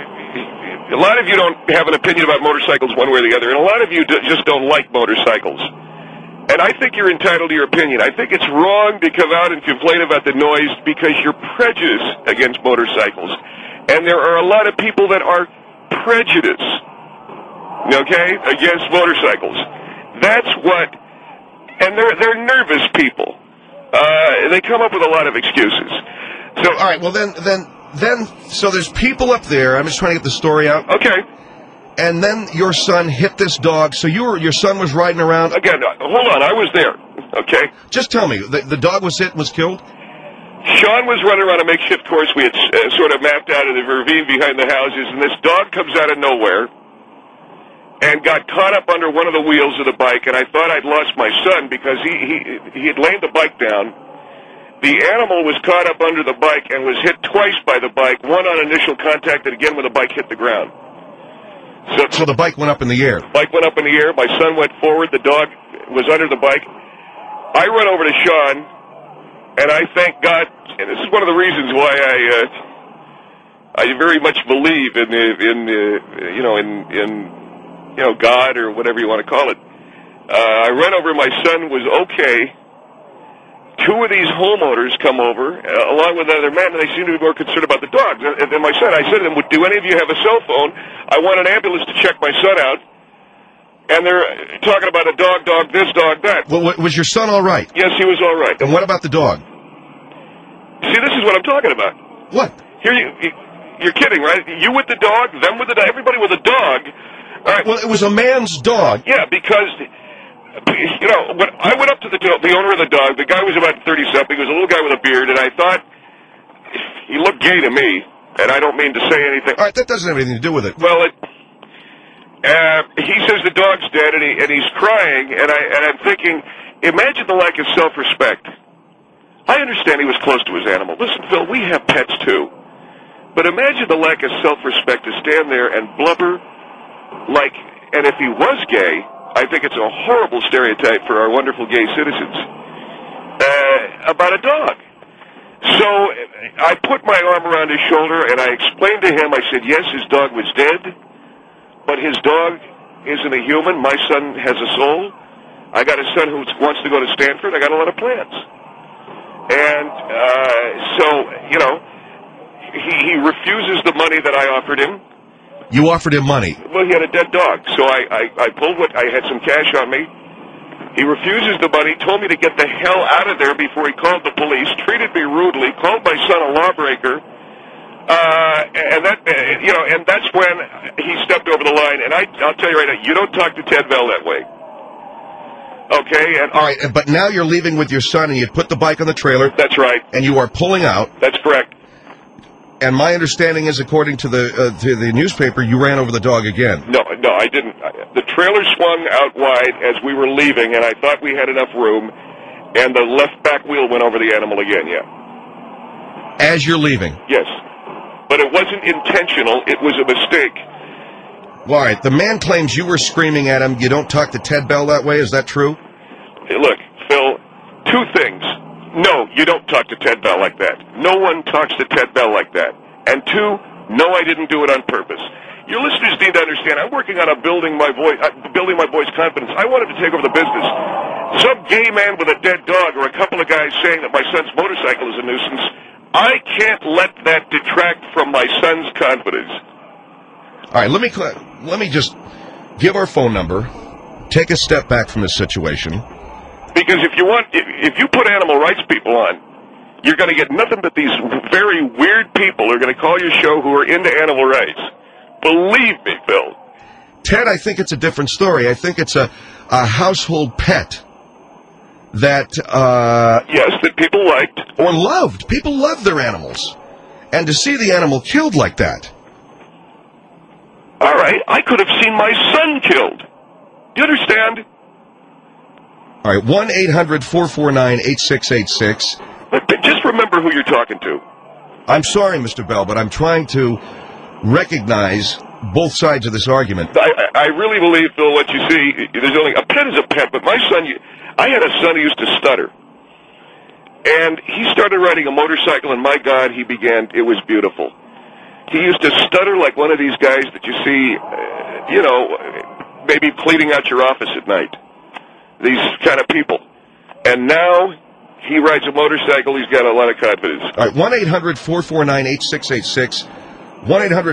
a lot of you don't have an opinion about motorcycles one way or the other, and a lot of you just don't like motorcycles. And I think you're entitled to your opinion. I think it's wrong to come out and complain about the noise because you're prejudiced against motorcycles. And there are a lot of people that are prejudiced, okay, against motorcycles. That's what, and they're nervous people. They come up with a lot of excuses. So, all right, well then, so there's people up there. I'm just trying to get the story out. Okay. And then your son hit this dog. So your son was riding around. Again, hold on, I was there. Okay. Just tell me, the dog was hit, was killed? Sean was running around a makeshift course we had sort of mapped out in the ravine behind the houses, and this dog comes out of nowhere and got caught up under one of the wheels of the bike, and I thought I'd lost my son because he had laid the bike down. The animal was caught up under the bike and was hit twice by the bike, one on initial contact and again when the bike hit the ground. So the bike went up in the air. The bike went up in the air. My son went forward. The dog was under the bike. I run over to Sean, and I thank God, and this is one of the reasons why I very much believe in God or whatever you want to call it. I run over. My son was okay. Two of these homeowners come over, along with another man, and they seem to be more concerned about the dogs. And then I said to them, do any of you have a cell phone? I want an ambulance to check my son out. And they're talking about a dog, this, dog, that. Well, was your son all right? Yes, he was all right. And what about the dog? See, this is what I'm talking about. What? Here, you're kidding, right? You with the dog, them with the dog, everybody with a dog. All right. Well, it was a man's dog. Yeah, because... when I went up to the owner of the dog, the guy was about 30-something. He was a little guy with a beard, and I thought he looked gay to me, and I don't mean to say anything. All right, that doesn't have anything to do with it. Well, he says the dog's dead, and he's crying, and I'm thinking, imagine the lack of self-respect. I understand he was close to his animal. Listen, Phil, we have pets too, but imagine the lack of self-respect to stand there and blubber like, and if he was gay, I think it's a horrible stereotype for our wonderful gay citizens about a dog. So I put my arm around his shoulder and I explained to him, I said, yes, his dog was dead, but his dog isn't a human. My son has a soul. I got a son who wants to go to Stanford. I got a lot of plans. And he refuses the money that I offered him. You offered him money. Well, he had a dead dog, so I pulled I had some cash on me. He refuses the money, told me to get the hell out of there before he called the police, treated me rudely, called my son a lawbreaker, and that's when he stepped over the line. And I'll tell you right now, you don't talk to Ted Bell that way. Okay? All right, but now you're leaving with your son, and you put the bike on the trailer. That's right. And you are pulling out. That's correct. And my understanding is, according to the newspaper, you ran over the dog again. No, I didn't. The trailer swung out wide as we were leaving, and I thought we had enough room, and the left back wheel went over the animal again, yeah. As you're leaving? Yes. But it wasn't intentional. It was a mistake. Well, all right. The man claims you were screaming at him, you don't talk to Ted Bell that way. Is that true? Hey, look, Phil, two things. No, you don't talk to Ted Bell like that. No one talks to Ted Bell like that. And two, no, I didn't do it on purpose. Your listeners need to understand, I'm working on building my boy's confidence. I wanted to take over the business. Some gay man with a dead dog or a couple of guys saying that my son's motorcycle is a nuisance, I can't let that detract from my son's confidence. All right, let me just give our phone number, take a step back from this situation. Because if you put animal rights people on, you're going to get nothing but these very weird people who are going to call your show who are into animal rights. Believe me, Phil. Ted, I think it's a different story. I think it's a household pet that... yes, that people liked. Or loved. People love their animals. And to see the animal killed like that... All right, I could have seen my son killed. Do you understand? All right, 1-800-449-8686. Just remember who you're talking to. I'm sorry, Mr. Bell, but I'm trying to recognize both sides of this argument. I really believe, Phil, what you see, there's only a pet is a pet, but my son, I had a son who used to stutter. And he started riding a motorcycle, and my God, it was beautiful. He used to stutter like one of these guys that you see, maybe cleaning out your office at night. These kind of people. And now he rides a motorcycle. He's got a lot of confidence. All right, 1-800-449-8686.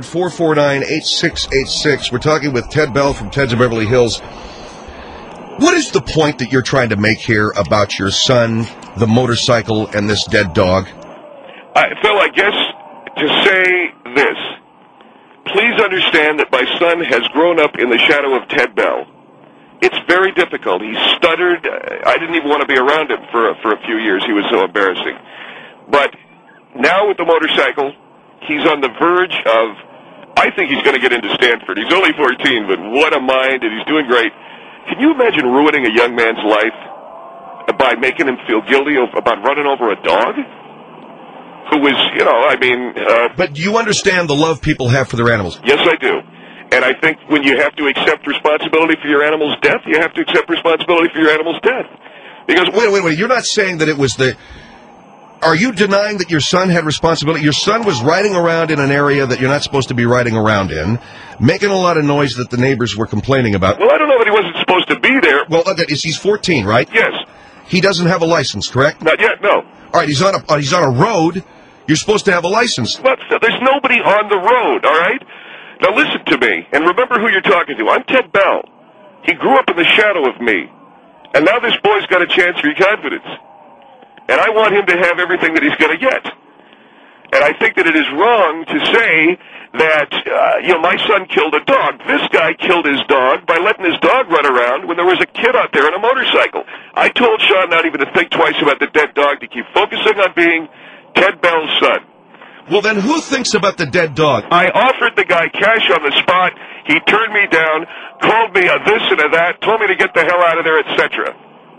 1-800-449-8686. We're talking with Ted Bell from Ted's of Beverly Hills. What this the point that you're trying to make here about your son, the motorcycle, and this dead dog? Phil, I guess to say this, please understand that my son has grown up in the shadow of Ted Bell. It's very difficult. He stuttered. I didn't even want to be around him for a few years. He was so embarrassing. But now with the motorcycle, he's on the verge of, I think he's going to get into Stanford. He's only 14, but what a mind, and he's doing great. Can you imagine ruining a young man's life by making him feel guilty about running over a dog? Who was, But do you understand the love people have for their animals? Yes, I do. And I think when you have to accept responsibility for your animal's death, you have to accept responsibility for your animal's death. Because wait. You're not saying that it was the... Are you denying that your son had responsibility? Your son was riding around in an area that you're not supposed to be riding around in, making a lot of noise that the neighbors were complaining about. Well, I don't know that he wasn't supposed to be there. Well, he's 14, right? Yes. He doesn't have a license, correct? Not yet, no. All right, he's on a road. You're supposed to have a license. But there's nobody on the road, all right? Now listen to me, and remember who you're talking to. I'm Ted Bell. He grew up in the shadow of me. And now this boy's got a chance for your confidence. And I want him to have everything that he's going to get. And I think that it is wrong to say that, my son killed a dog. This guy killed his dog by letting his dog run around when there was a kid out there on a motorcycle. I told Sean not even to think twice about the dead dog, to keep focusing on being Ted Bell's son. Well, then who thinks about the dead dog? I offered the guy cash on the spot. He turned me down, called me a this and a that, told me to get the hell out of there, etc.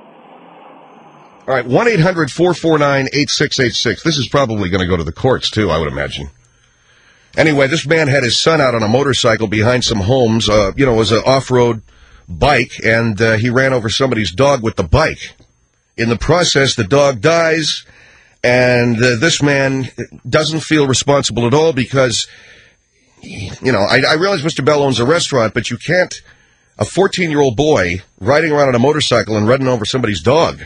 All right, 1-800-449-8686. This is probably going to go to the courts, too, I would imagine. Anyway, this man had his son out on a motorcycle behind some homes. It was an off-road bike, and he ran over somebody's dog with the bike. In the process, the dog dies, and this man doesn't feel responsible at all because, I realize Mr. Bell owns a restaurant, but you can't, a 14-year-old boy riding around on a motorcycle and running over somebody's dog.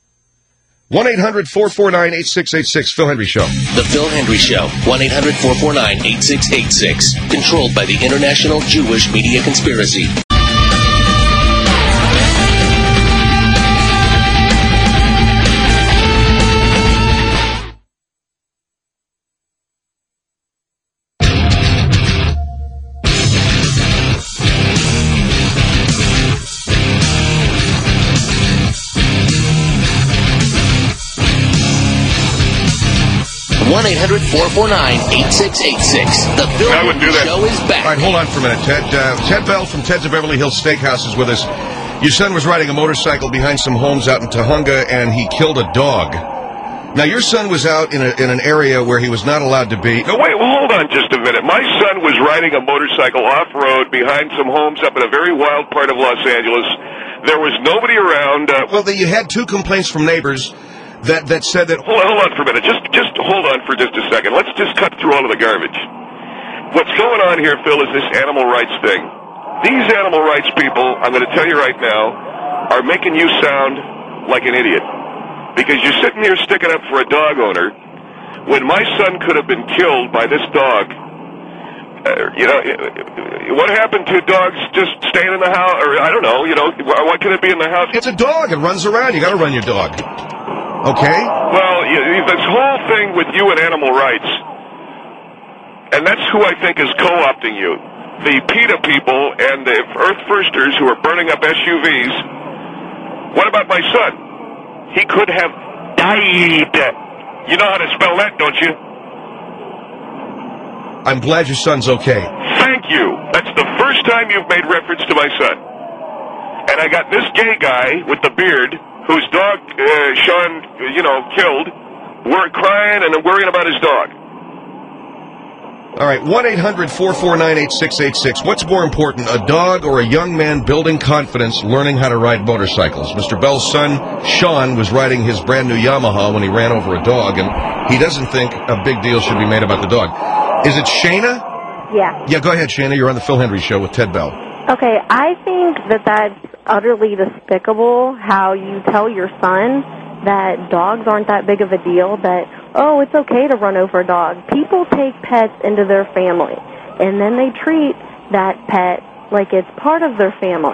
1-800-449-8686, Phil Hendry Show. The Phil Hendry Show, 1-800-449-8686. Controlled by the International Jewish Media Conspiracy. 1-800-449-8686. The Phil Hendry Show is back. All right, hold on for a minute, Ted. Ted Bell from Ted's of Beverly Hills Steakhouse is with us. Your son was riding a motorcycle behind some homes out in Tahunga, and he killed a dog. Now, your son was out in an area where he was not allowed to be. No, wait, hold on just a minute. My son was riding a motorcycle off-road behind some homes up in a very wild part of Los Angeles. There was nobody around. You had two complaints from neighbors that said that... Hold on for a minute. Just hold on for just a second. Let's just cut through all of the garbage. What's going on here, Phil, is this animal rights thing. These animal rights people, I'm going to tell you right now, are making you sound like an idiot. Because you're sitting here sticking up for a dog owner when my son could have been killed by this dog. What happened to dogs just staying in the house? Or, I don't know, why can it be in the house? It's a dog. It runs around. You got to run your dog. Okay? Well, this whole thing with you and animal rights, and that's who I think is co-opting you. The PETA people and the Earth Firsters who are burning up SUVs. What about my son? He could have died. You know how to spell that, don't you? I'm glad your son's okay. Thank you. That's the first time you've made reference to my son. And I got this gay guy with the beard, whose dog Sean, killed. We're crying and worrying about his dog. All right, 1-800-449-8686. What's more important, a dog or a young man building confidence, learning how to ride motorcycles? Mr. Bell's son, Sean, was riding his brand new Yamaha when he ran over a dog, and he doesn't think a big deal should be made about the dog. Is it Shayna? Yeah. Yeah, go ahead, Shayna. You're on the Phil Hendry Show with Ted Bell. Okay, I think that's utterly despicable how you tell your son that dogs aren't that big of a deal, that, it's okay to run over a dog. People take pets into their family, and then they treat that pet like it's part of their family.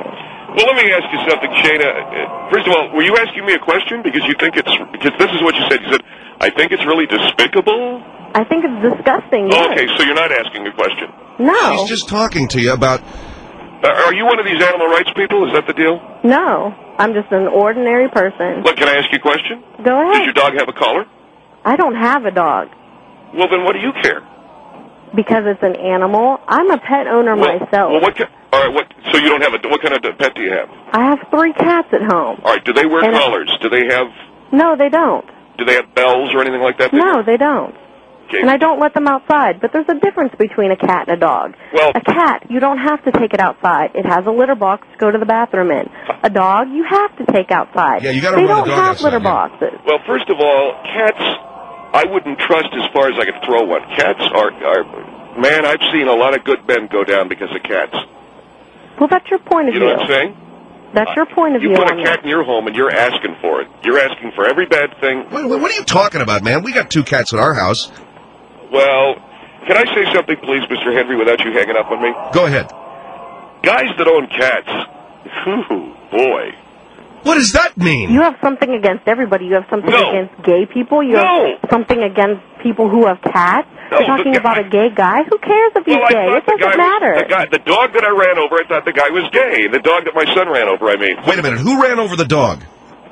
Well, let me ask you something, Shana. First of all, were you asking me a question because you think it's because this is what you said? You said, "I think it's really despicable." I think it's disgusting. Yes. Okay, so you're not asking a question. No. She's just talking to you about. Are you one of these animal rights people? Is that the deal? No, I'm just an ordinary person. Look, can I ask you a question? Go ahead. Does your dog have a collar? I don't have a dog. Well, then what do you care? Because it's an animal. I'm a pet owner myself. Well, all right, so you don't have what kind of pet do you have? I have 3 cats at home. All right, do they wear collars? Do they have... No, they don't. Do they have bells or anything like that? No, they don't. Okay. And I don't let them outside. But there's a difference between a cat and a dog. Well, a cat, you don't have to take it outside. It has a litter box to go to the bathroom in. A dog, you have to take outside. Yeah, you got to run the dog outside. They don't have litter boxes. Well, first of all, cats, I wouldn't trust as far as I could throw one. Cats are man, I've seen a lot of good men go down because of cats. Well, that's your point of view. You know what I'm saying? That's your point of view. You put a cat in your home and you're asking for it. You're asking for every bad thing. What are you talking about, man? We got 2 cats at our house. Well, can I say something, please, Mr. Henry, without you hanging up on me? Go ahead. Guys that own cats, ooh, boy. What does that mean? You have something against everybody. You have something against gay people. You have something against people who have cats. You're talking about a gay guy. Who cares if he's gay? It doesn't matter. The dog that I ran over, I thought the guy was gay. The dog that my son ran over, I mean. Wait a minute. Who ran over the dog?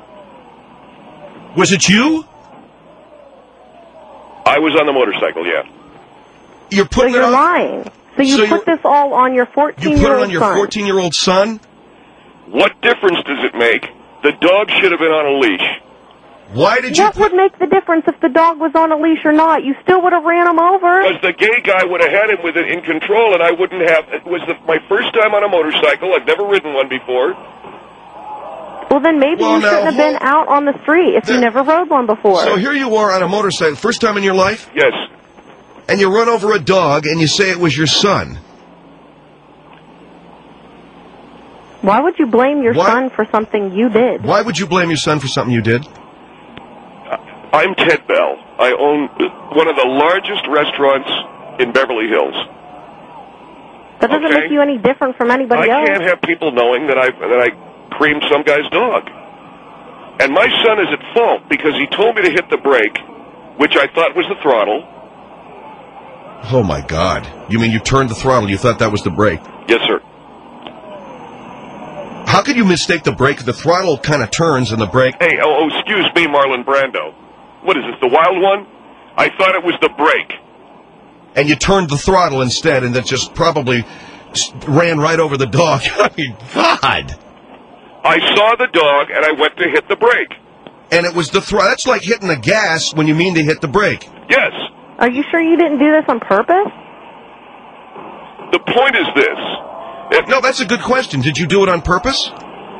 Was it you? I was on the motorcycle, yeah. You're putting you're lying. So you put this all on your 14-year-old son. You put it on your 14-year-old son? What difference does it make? The dog should have been on a leash. Why did you What would make the difference if the dog was on a leash or not? You still would have ran him over. Because the gay guy would have had him with it in control, and I wouldn't have. It was my first time on a motorcycle. I've never ridden one before. Well, then maybe you shouldn't have been out on the street if you never rode one before. So here you are on a motorcycle, first time in your life? Yes. And you run over a dog, and you say it was your son. Why would you blame your son for something you did? Why would you blame your son for something you did? I'm Ted Bell. I own one of the largest restaurants in Beverly Hills. That doesn't make you any different from anybody else. I can't have people knowing that I creamed some guy's dog. And my son is at fault because he told me to hit the brake, which I thought was the throttle. Oh, my God. You mean you turned the throttle, you thought that was the brake? Yes, sir. How could you mistake the brake? The throttle kind of turns and the brake... Hey, excuse me, Marlon Brando. What is this, the wild one? I thought it was the brake. And you turned the throttle instead, and that just probably ran right over the dog. I mean, God! I saw the dog, and I went to hit the brake. And it was the throttle. That's like hitting the gas when you mean to hit the brake. Yes. Are you sure you didn't do this on purpose? The point is this. No, that's a good question. Did you do it on purpose?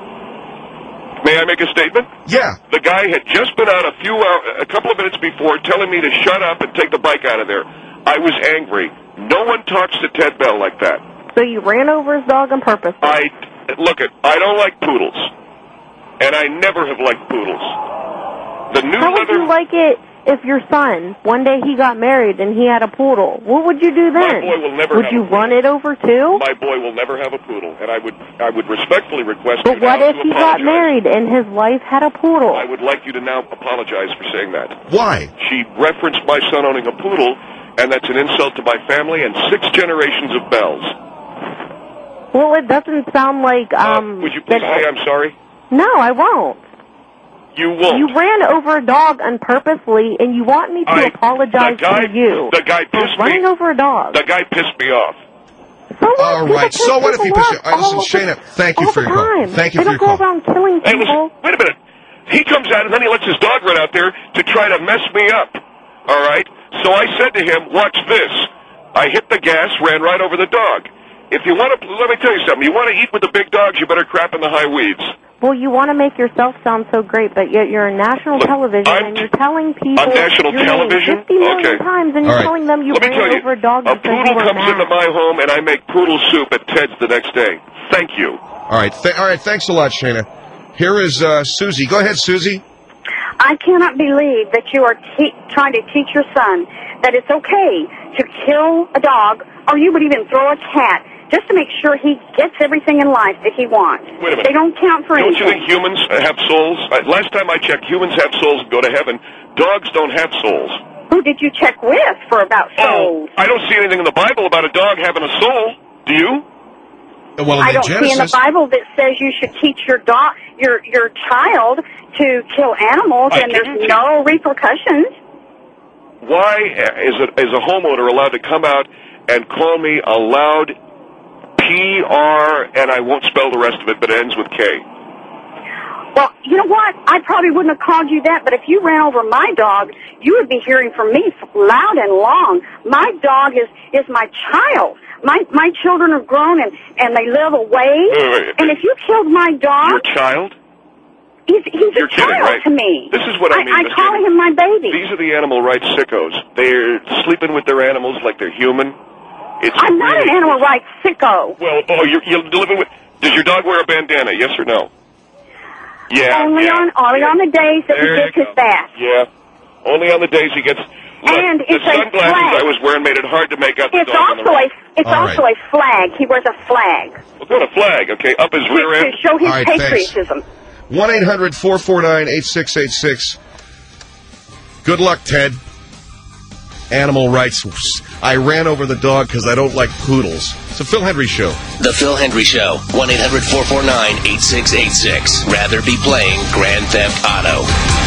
May I make a statement? Yeah. The guy had just been out a couple of minutes before telling me to shut up and take the bike out of there. I was angry. No one talks to Ted Bell like that. So you ran over his dog on purpose? I don't like poodles. And I never have liked poodles. How would you like it if your son, one day he got married and he had a poodle? What would you do then? My boy will never Would you run it over too? My boy will never have a poodle, and I would respectfully request But you what now if to he got apologize. married and his wife had a poodle? I would like you to now apologize for saying that. Why? She referenced my son owning a poodle, and that's an insult to my family and 6 generations of Bells. Well, it doesn't sound like... would you please say I'm sorry? No, I won't. You won't. You ran over a dog unpurposely, and you want me to apologize to you. The guy pissed me. Running over a dog. The guy pissed me off. All right. So what if he pissed you? All right, listen, Shana, thank you for your call. Thank you for your call. They don't go around killing people. Hey, listen, wait a minute. He comes out and then he lets his dog run out there to try to mess me up. All right? So I said to him, watch this. I hit the gas, ran right over the dog. If you want to, let me tell you something. You want to eat with the big dogs, you better crap in the high weeds. Well, you want to make yourself sound so great, but yet you're on national television and you're telling people on national your television? name 50 million times and you're telling them you ran over a dog. A poodle comes into my home and I make poodle soup at Ted's the next day. Thank you. All right. Thanks a lot, Shana. Here is Susie. Go ahead, Susie. I cannot believe that you are trying to teach your son that it's okay to kill a dog, or you would even throw a cat just to make sure he gets everything in life that he wants. Wait a minute. They don't count for Don't anything. you think humans have souls? Last time I checked, humans have souls and go to heaven. Dogs don't have souls. Who did you check with for about souls? I don't see anything in the Bible about a dog having a soul. Do you? Well, I don't see in the Bible that says you should teach your child to kill animals, and there's no repercussions. Why is a homeowner allowed to come out and call me a loud PR, and I won't spell the rest of it, but it ends with K? Well, you know what? I probably wouldn't have called you that, but if you ran over my dog, you would be hearing from me loud and long. My dog is my child. My children are grown and they live away. Wait. And if you killed my dog... Your child? He's You're a child kidding, right? to me. This is what I mean. I call him my baby. These are the animal rights sickos. They're sleeping with their animals like they're human. I'm not an animal rights sicko. Well, you're living with... Does your dog wear a bandana, yes or no? Yeah. Only on the days that he gets his bath. Yeah. Only on the days he gets... Look, And the it's a sunglasses flag. I was wearing made it hard to make out the It's dog on the road. also a flag. He wears a flag What a flag, okay, up his rear to end. show his All right, thanks. patriotism. 1-800-449-8686. Good luck, Ted. Animal rights. I ran over the dog because I don't like poodles. It's a Phil Hendry Show. The Phil Hendry Show, 1-800-449-8686. Rather be playing Grand Theft Auto.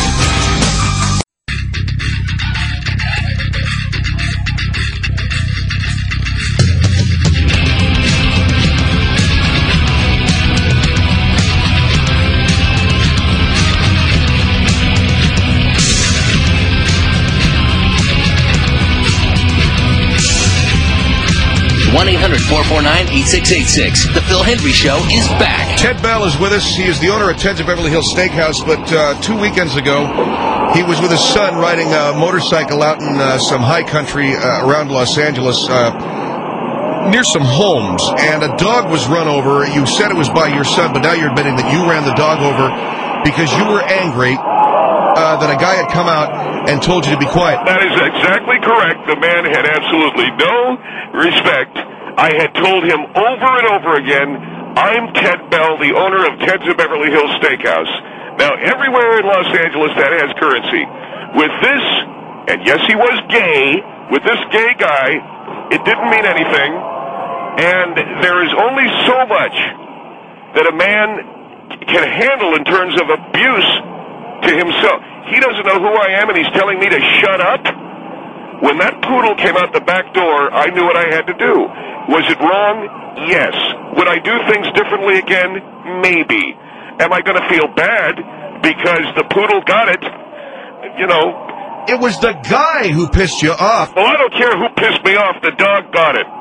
One 1-800-449-8686. The Phil Hendry Show is back. Ted Bell is with us. He is the owner of Ted's of Beverly Hills Steakhouse, but 2 weekends ago, he was with his son riding a motorcycle out in some high country around Los Angeles, near some homes, and a dog was run over. You said it was by your son, but now you're admitting that you ran the dog over because you were angry that a guy had come out and told you to be quiet. That is exactly correct. The man had absolutely no respect. I had told him over and over again, I'm Ted Bell, the owner of Ted's of Beverly Hills Steakhouse. Now, everywhere in Los Angeles, that has currency. With this, and yes, he was gay, with this gay guy, it didn't mean anything, and there is only so much that a man can handle in terms of abuse to himself. He doesn't know who I am, and he's telling me to shut up? When that poodle came out the back door, I knew what I had to do. Was it wrong? Yes. Would I do things differently again? Maybe. Am I going to feel bad because the poodle got it? You know. It was the guy who pissed you off. Well, I don't care who pissed me off. The dog got it.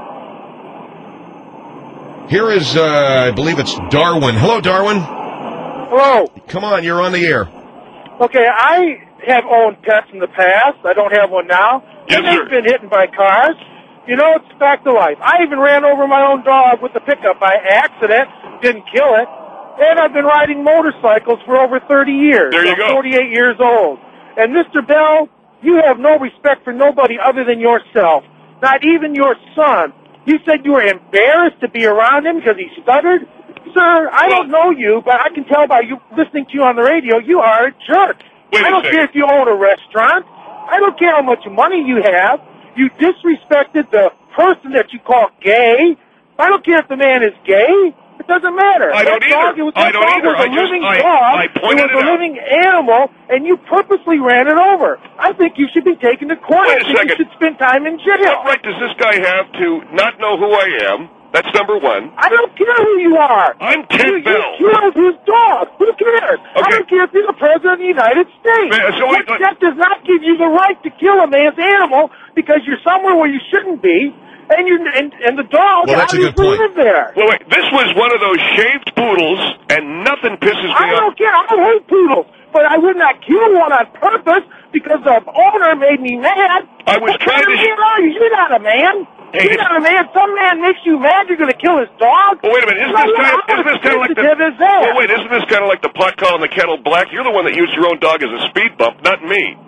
Here is, I believe it's Darwin. Hello, Darwin. Hello. Come on, you're on the air. Okay, I have owned pets in the past. I don't have one now. Yes, and they've been hit by cars. You know, it's back to life. I even ran over my own dog with the pickup by accident. Didn't kill it. And I've been riding motorcycles for over 30 years. There you go. 48 years old. And Mr. Bell, you have no respect for nobody other than yourself. Not even your son. You said you were embarrassed to be around him because he stuttered? Sir, I don't know you, but I can tell by you listening to you on the radio, you are a jerk. I don't care if you own a restaurant. I don't care how much money you have. You disrespected the person that you call gay. I don't care if the man is gay. It doesn't matter. I don't either. That dog was a living dog. I pointed it was a living animal, and you purposely ran it over. I think you should be taken to court. Wait a I think second. you should spend time in jail. What right does this guy have to not know who I am? That's number one. I don't care who you are. I'm Ted Bell. You killed his dog. Who cares? I don't care if you're the president of the United States. That does not give you the right to kill a man's animal because you're somewhere where you shouldn't be, and the dog obviously lived there. Well, wait. This was one of those shaved poodles, and nothing pisses me off. I don't care. I hate poodles, but I would not kill one on purpose because the owner made me mad. I was trying to. You're not a man. Hey, you're not a man. Some man makes you mad. You're going to kill his dog. Well, wait a minute. Isn't this kind of like the? Well, wait. Isn't this kind of like the pot calling the kettle black? You're the one that used your own dog as a speed bump, not me.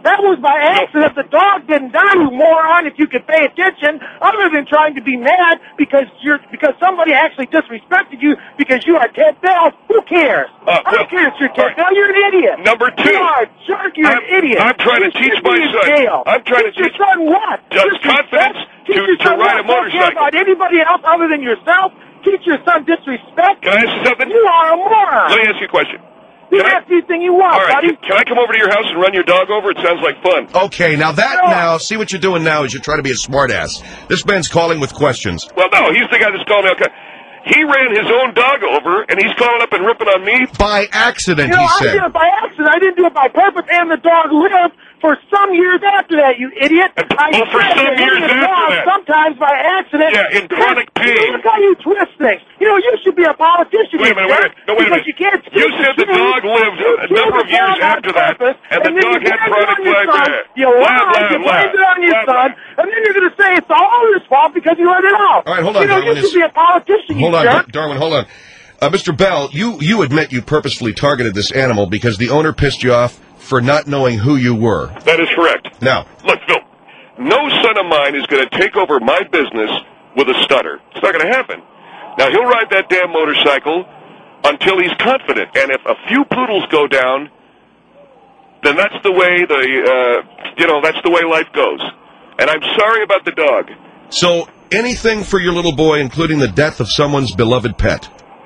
That was by accident. The dog didn't die, you moron, if you could pay attention, other than trying to be mad because somebody actually disrespected you because you are Ted Bell. Who cares? I don't care if you're Ted Bell. You're an idiot. Number 2. You are a jerk. You're an idiot. I'm trying to teach my son. I'm trying to teach your son what? Just confidence to ride a motorcycle. Don't care about anybody else other than yourself. Teach your son disrespect. Can I ask you something? You are a moron. Let me ask you a question. You ask anything you want, all right, buddy. Can I come over to your house and run your dog over? It sounds like fun. Okay, now see what you're doing now is you're trying to be a smartass. This man's calling with questions. Well, no, he's the guy that's calling me. Okay. He ran his own dog over, and he's calling up and ripping on me? By accident, I did it by accident. I didn't do it by purpose, and the dog lived for some years after that, you idiot. For some years after that. Sometimes by accident. Yeah, in chronic pain. Look how you twist things. You should be a politician. Wait a minute. You can't you said the dog lived a number of years after that, and the dog had chronic pain. You lied, you blamed it on your son, and then you're going to say it's all his fault because you let it out. All right, hold on, Darwin. You should be a politician, Hold on, Darwin, hold on. Mr. Bell, you admit you purposefully targeted this animal because the owner pissed you off for not knowing who you were. That is correct. Now, look, Phil, no son of mine is going to take over my business with a stutter. It's not going to happen. Now, he'll ride that damn motorcycle until he's confident, and if a few poodles go down, then that's the way that's the way life goes. And I'm sorry about the dog. So, anything for your little boy, including the death of someone's beloved pet.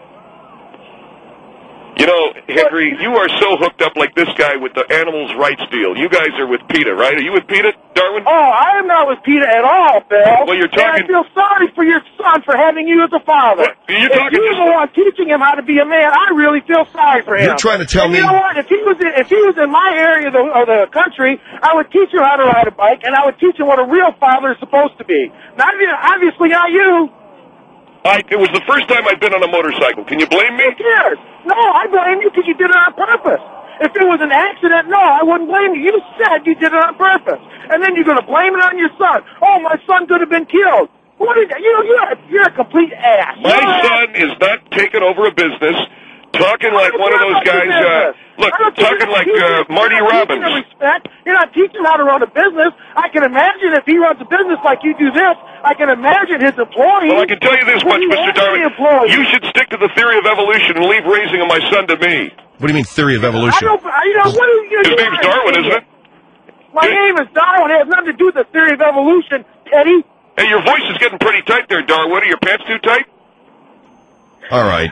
You know, Henry, you are so hooked up like this guy with the animals' rights deal. You guys are with PETA, right? Are you with PETA, Darwin? Oh, I am not with PETA at all, Bill. Well, you're talking... And I feel sorry for your son for having you as a father. You're talking... If you're the one teaching him how to be a man, I really feel sorry for him. You're trying to tell me... You know what? If he was in my area of the country, I would teach him how to ride a bike, and I would teach him what a real father is supposed to be. Obviously not you. It was the first time I'd been on a motorcycle. Can you blame me? Who cares? No, I blame you because you did it on purpose. If it was an accident, no, I wouldn't blame you. You said you did it on purpose. And then you're going to blame it on your son. Oh, my son could have been killed. What is that? You're a complete ass. My son is not taking over a business, talking like one of those guys, talking like Marty Robbins. You're not teaching how to run a business. I can imagine if he runs a business like you do this, I can imagine his employees. Well, I can tell you this much, Mr. Darwin. You should stick to the theory of evolution and leave raising of my son to me. What do you mean, theory of evolution? His name's Darwin, isn't it? My name is Darwin. It has nothing to do with the theory of evolution, Teddy. Hey, your voice is getting pretty tight there, Darwin. Are your pants too tight? All right.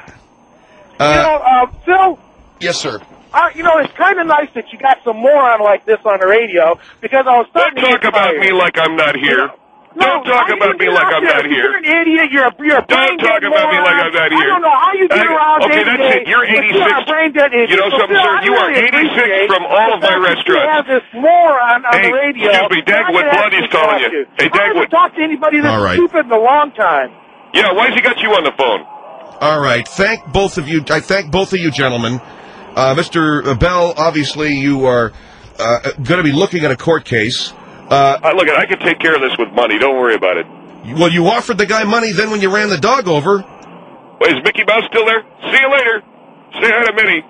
Phil? Yes, sir. It's kind of nice that you got some moron like this on the radio because I was starting Don't talk about me like I'm not here. Don't talk about me like I'm not here. You're an idiot. You're a Don't talk about me like I'm not here. I don't know how you get around okay, that's it. You're 86. You know something, sir? You are 86 from all of my restaurants. You have this moron on the radio. Excuse me, Dagwood Blondie's calling you. Hey, Dagwood. I haven't talked to anybody this stupid in a long time. Yeah, why's he got you on the phone? All right. Thank both of you. I thank both of you gentlemen. Mr. Bell, obviously you are going to be looking at a court case. Look, I can take care of this with money. Don't worry about it. Well, you offered the guy money then when you ran the dog over. Wait, is Mickey Mouse still there? See you later. Say hi to Minnie.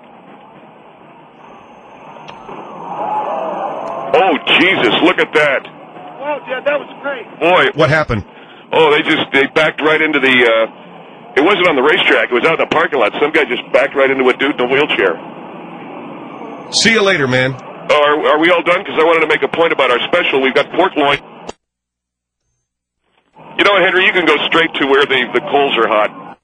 Oh, Jesus, look at that. Oh, yeah, that was great. Boy. What happened? Oh, they backed right into the, it wasn't on the racetrack. It was out in the parking lot. Some guy just backed right into a dude in a wheelchair. See you later, man. Are we all done? Because I wanted to make a point about our special. We've got pork loin. You know what, Henry? You can go straight to where the coals are hot.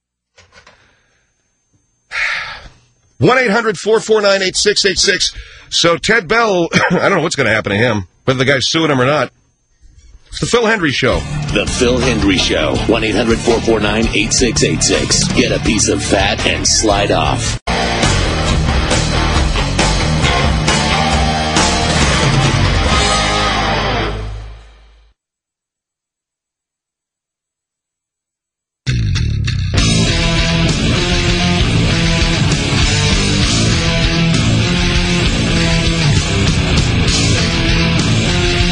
1-800-449-8686. So Ted Bell, I don't know what's going to happen to him, whether the guy's suing him or not. It's the Phil Hendry Show. The Phil Hendry Show. 1-800-449-8686. Get a piece of fat and slide off.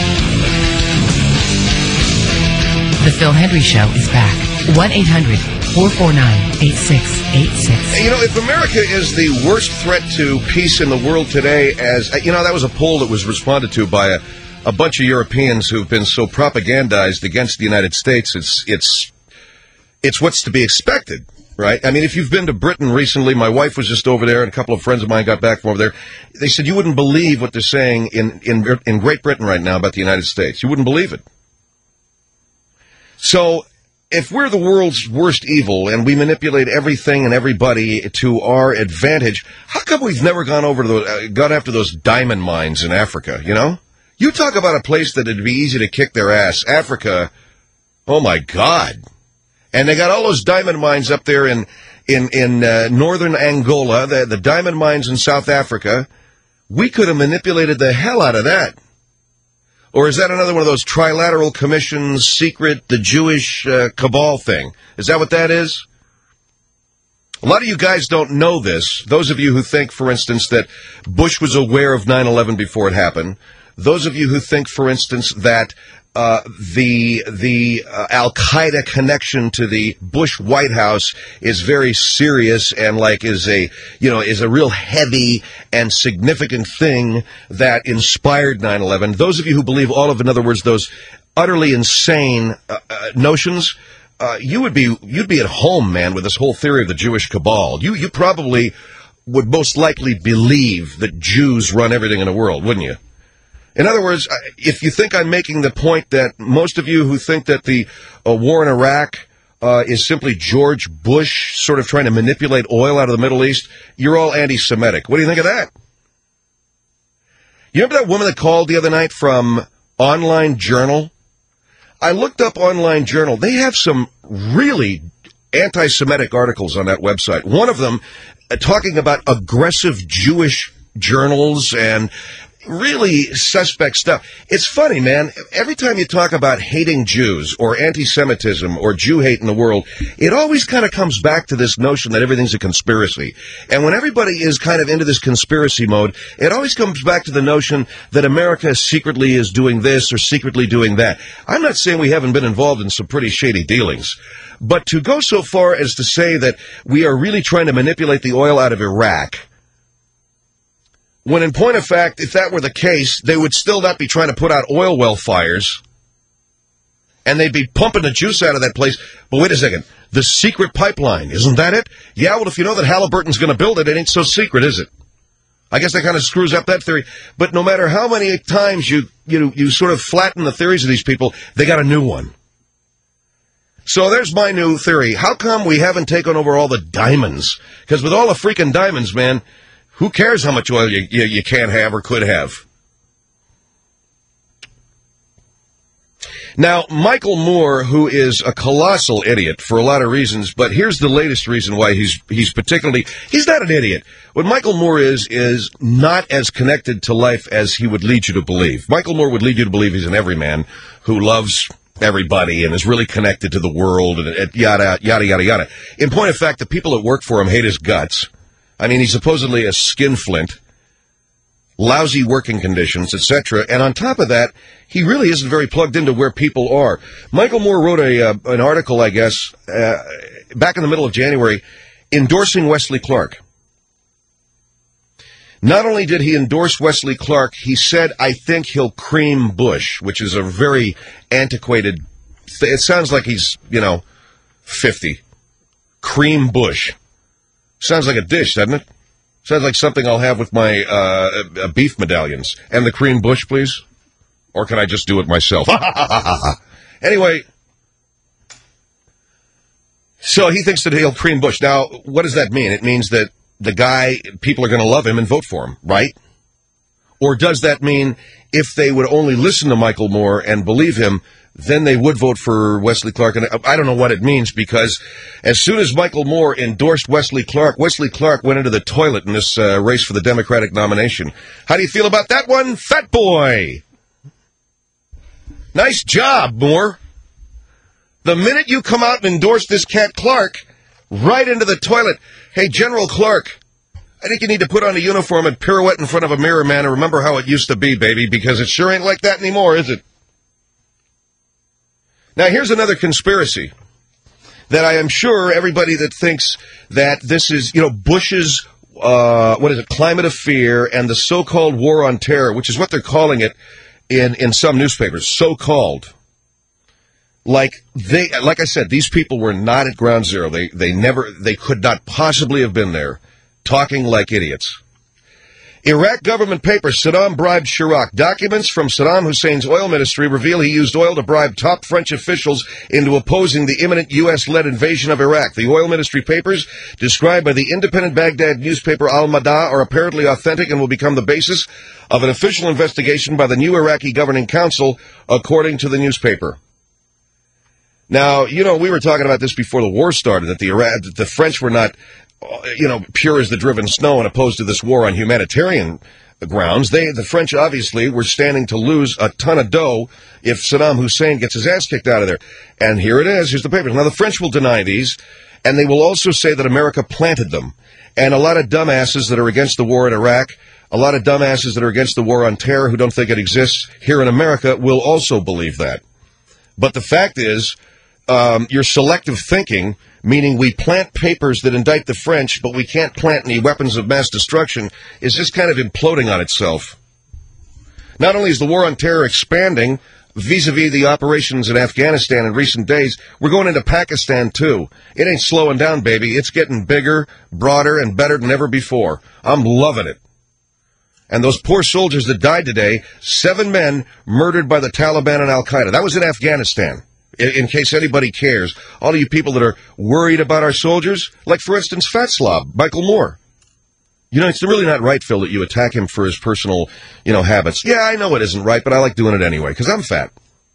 The Phil Hendry Show is back. 1-800 1-800-449-8686. You know, if America is the worst threat to peace in the world today, as you know, that was a poll that was responded to by a bunch of Europeans who've been so propagandized against the United States. It's what's to be expected, right? I mean, if you've been to Britain recently, my wife was just over there, and a couple of friends of mine got back from over there. They said you wouldn't believe what they're saying in Great Britain right now about the United States. You wouldn't believe it. So, if we're the world's worst evil and we manipulate everything and everybody to our advantage, how come we've never gone after those diamond mines in Africa, you know? You talk about a place that it'd be easy to kick their ass. Africa, oh my God. And they got all those diamond mines up there in northern Angola, the diamond mines in South Africa. We could have manipulated the hell out of that. Or is that another one of those trilateral commissions, secret, the Jewish cabal thing? Is that what that is? A lot of you guys don't know this. Those of you who think, for instance, that Bush was aware of 9/11 before it happened. Those of you who think, for instance, that the Al-Qaeda connection to the Bush White House is very serious and is a real heavy and significant thing that inspired 9/11. Those of you who believe in other words, those utterly insane notions, you'd be at home, man, with this whole theory of the Jewish cabal. You probably would most likely believe that Jews run everything in the world, wouldn't you? In other words, if you think I'm making the point that most of you who think that the war in Iraq is simply George Bush sort of trying to manipulate oil out of the Middle East, you're all anti-Semitic. What do you think of that? You remember that woman that called the other night from Online Journal? I looked up Online Journal. They have some really anti-Semitic articles on that website. One of them talking about aggressive Jewish journals and really suspect stuff. It's funny, man. Every time you talk about hating Jews or anti-Semitism or Jew hate in the world, it always kind of comes back to this notion that everything's a conspiracy. And when everybody is kind of into this conspiracy mode, it always comes back to the notion that America secretly is doing this or secretly doing that. I'm not saying we haven't been involved in some pretty shady dealings, but to go so far as to say that we are really trying to manipulate the oil out of Iraq, when in point of fact, if that were the case, they would still not be trying to put out oil well fires, and they'd be pumping the juice out of that place. But wait a second, the secret pipeline, isn't that it? Yeah, well, if you know that Halliburton's going to build it, it ain't so secret, is it? I guess that kind of screws up that theory. But no matter how many times you sort of flatten the theories of these people, they got a new one. So there's my new theory. How come we haven't taken over all the diamonds? Because with all the freaking diamonds, man, who cares how much oil you can't have or could have? Now, Michael Moore, who is a colossal idiot for a lot of reasons, but here's the latest reason why he's not an idiot. What Michael Moore is not as connected to life as he would lead you to believe. Michael Moore would lead you to believe he's an everyman who loves everybody and is really connected to the world and yada, yada, yada, yada. In point of fact, the people that work for him hate his guts. I mean, he's supposedly a skinflint, lousy working conditions, etc. And on top of that, he really isn't very plugged into where people are. Michael Moore wrote an article, I guess, back in the middle of January, endorsing Wesley Clark. Not only did he endorse Wesley Clark, he said, I think he'll cream Bush, which is a very antiquated, it sounds like he's, 50. Cream Bush. Sounds like a dish, doesn't it? Sounds like something I'll have with my beef medallions. And the cream Bush, please? Or can I just do it myself? Anyway, so he thinks that he'll cream Bush. Now, what does that mean? It means that people are going to love him and vote for him, right? Or does that mean if they would only listen to Michael Moore and believe him, then they would vote for Wesley Clark? And I don't know what it means, because as soon as Michael Moore endorsed Wesley Clark went into the toilet in this race for the Democratic nomination. How do you feel about that one, fat boy? Nice job, Moore. The minute you come out and endorse this cat Clark, right into the toilet. Hey, General Clark, I think you need to put on a uniform and pirouette in front of a mirror, man, and remember how it used to be, baby, because it sure ain't like that anymore, is it? Now, here's another conspiracy. that I am sure everybody that thinks that this is, Bush's, climate of fear and the so-called war on terror, which is what they're calling it in some newspapers, so-called. Like I said, these people were not at ground zero. They could not possibly have been there, talking like idiots. Iraq government papers, Saddam bribed Chirac. Documents from Saddam Hussein's oil ministry reveal he used oil to bribe top French officials into opposing the imminent U.S.-led invasion of Iraq. The oil ministry papers, described by the independent Baghdad newspaper Al-Mada, are apparently authentic and will become the basis of an official investigation by the new Iraqi governing council, according to the newspaper. Now, we were talking about this before the war started, that the French were not, pure as the driven snow and opposed to this war on humanitarian grounds. The French obviously were standing to lose a ton of dough if Saddam Hussein gets his ass kicked out of there. And here it is. Here's the papers. Now, the French will deny these, and they will also say that America planted them. And a lot of dumbasses that are against the war in Iraq, a lot of dumbasses that are against the war on terror who don't think it exists here in America will also believe that. But the fact is, your selective thinking, meaning we plant papers that indict the French, but we can't plant any weapons of mass destruction, is just kind of imploding on itself. Not only is the war on terror expanding vis-a-vis the operations in Afghanistan in recent days, we're going into Pakistan, too. It ain't slowing down, baby. It's getting bigger, broader, and better than ever before. I'm loving it. And those poor soldiers that died today, 7 men murdered by the Taliban and Al-Qaeda. That was in Afghanistan. In case anybody cares, all of you people that are worried about our soldiers, like, for instance, Fat Slob, Michael Moore. It's really not right, Phil, that you attack him for his personal, habits. Yeah, I know it isn't right, but I like doing it anyway, because I'm fat.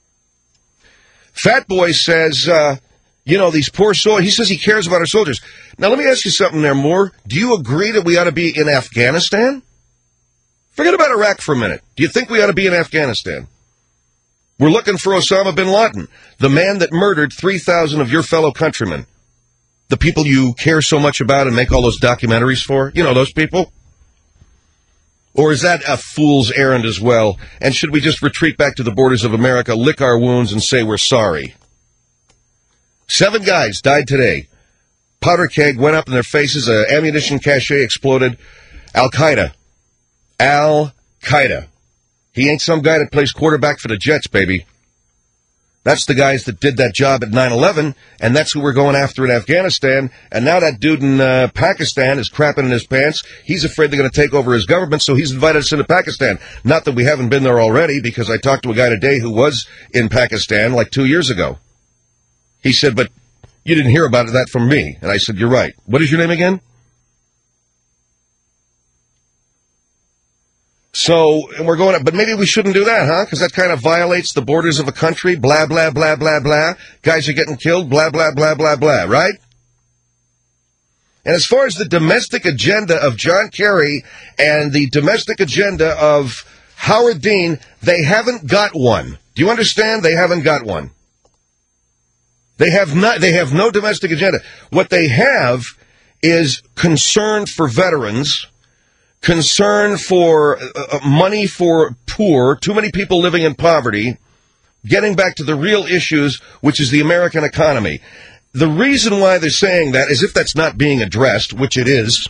Fat Boy says, these poor soldiers, he says he cares about our soldiers. Now, let me ask you something there, Moore. Do you agree that we ought to be in Afghanistan? Forget about Iraq for a minute. Do you think we ought to be in Afghanistan? We're looking for Osama bin Laden, the man that murdered 3,000 of your fellow countrymen. The people you care so much about and make all those documentaries for. Those people. Or is that a fool's errand as well? And should we just retreat back to the borders of America, lick our wounds, and say we're sorry? 7 guys died today. Powder keg went up in their faces. An ammunition cache exploded. Al-Qaeda. Al-Qaeda. He ain't some guy that plays quarterback for the Jets, baby. That's the guys that did that job at 9/11, and that's who we're going after in Afghanistan. And now that dude in Pakistan is crapping in his pants. He's afraid they're going to take over his government, so he's invited us into Pakistan. Not that we haven't been there already, because I talked to a guy today who was in Pakistan like 2 years ago. He said, but you didn't hear about that from me. And I said, you're right. What is your name again? So, and we're going, but maybe we shouldn't do that, huh? Because that kind of violates the borders of a country, blah, blah, blah, blah, blah. Guys are getting killed, blah, blah, blah, blah, blah, right? And as far as the domestic agenda of John Kerry and the domestic agenda of Howard Dean, they haven't got one. Do you understand? They haven't got one. They have no domestic agenda. What they have is concern for veterans, concern for money for poor, too many people living in poverty, getting back to the real issues, which is the American economy. The reason why they're saying that, as if that's not being addressed, which it is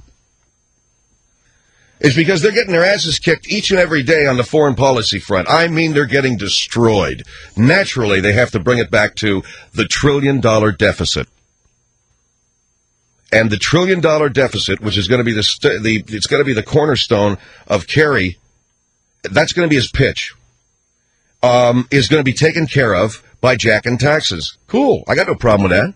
because they're getting their asses kicked each and every day on the foreign policy front. I mean, they're getting destroyed. Naturally, they have to bring it back to the $1 trillion deficit. And the $1 trillion deficit, which is going to be it's going to be the cornerstone of Kerry, that's going to be his pitch, is going to be taken care of by jacking taxes. Cool. I got no problem with that.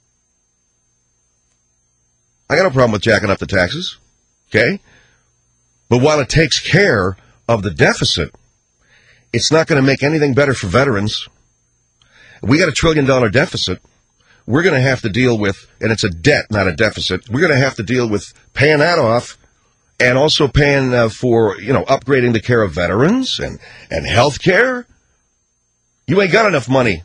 I got no problem with jacking up the taxes. Okay? But while it takes care of the deficit, it's not going to make anything better for veterans. We got a $1 trillion deficit. We're going to have to deal with, and it's a debt, not a deficit, we're going to have to deal with paying that off and also paying for, upgrading the care of veterans and health care. You ain't got enough money.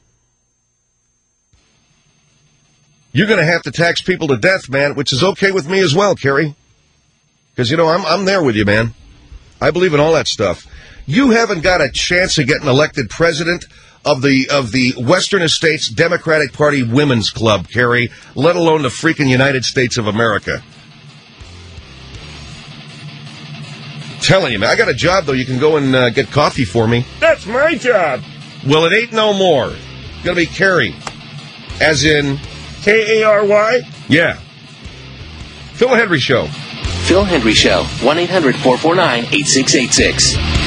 You're going to have to tax people to death, man, which is okay with me as well, Kerry. Because, I'm there with you, man. I believe in all that stuff. You haven't got a chance of getting elected president of the Western States Democratic Party Women's Club, Carrie, let alone the freaking United States of America. Telling you, man. I got a job, though. You can go and get coffee for me. That's my job. Well, it ain't no more. It's going to be Carrie. As in... K-A-R-Y? Yeah. Phil Hendry Show. Phil Hendry Show. 1-800-449-8686.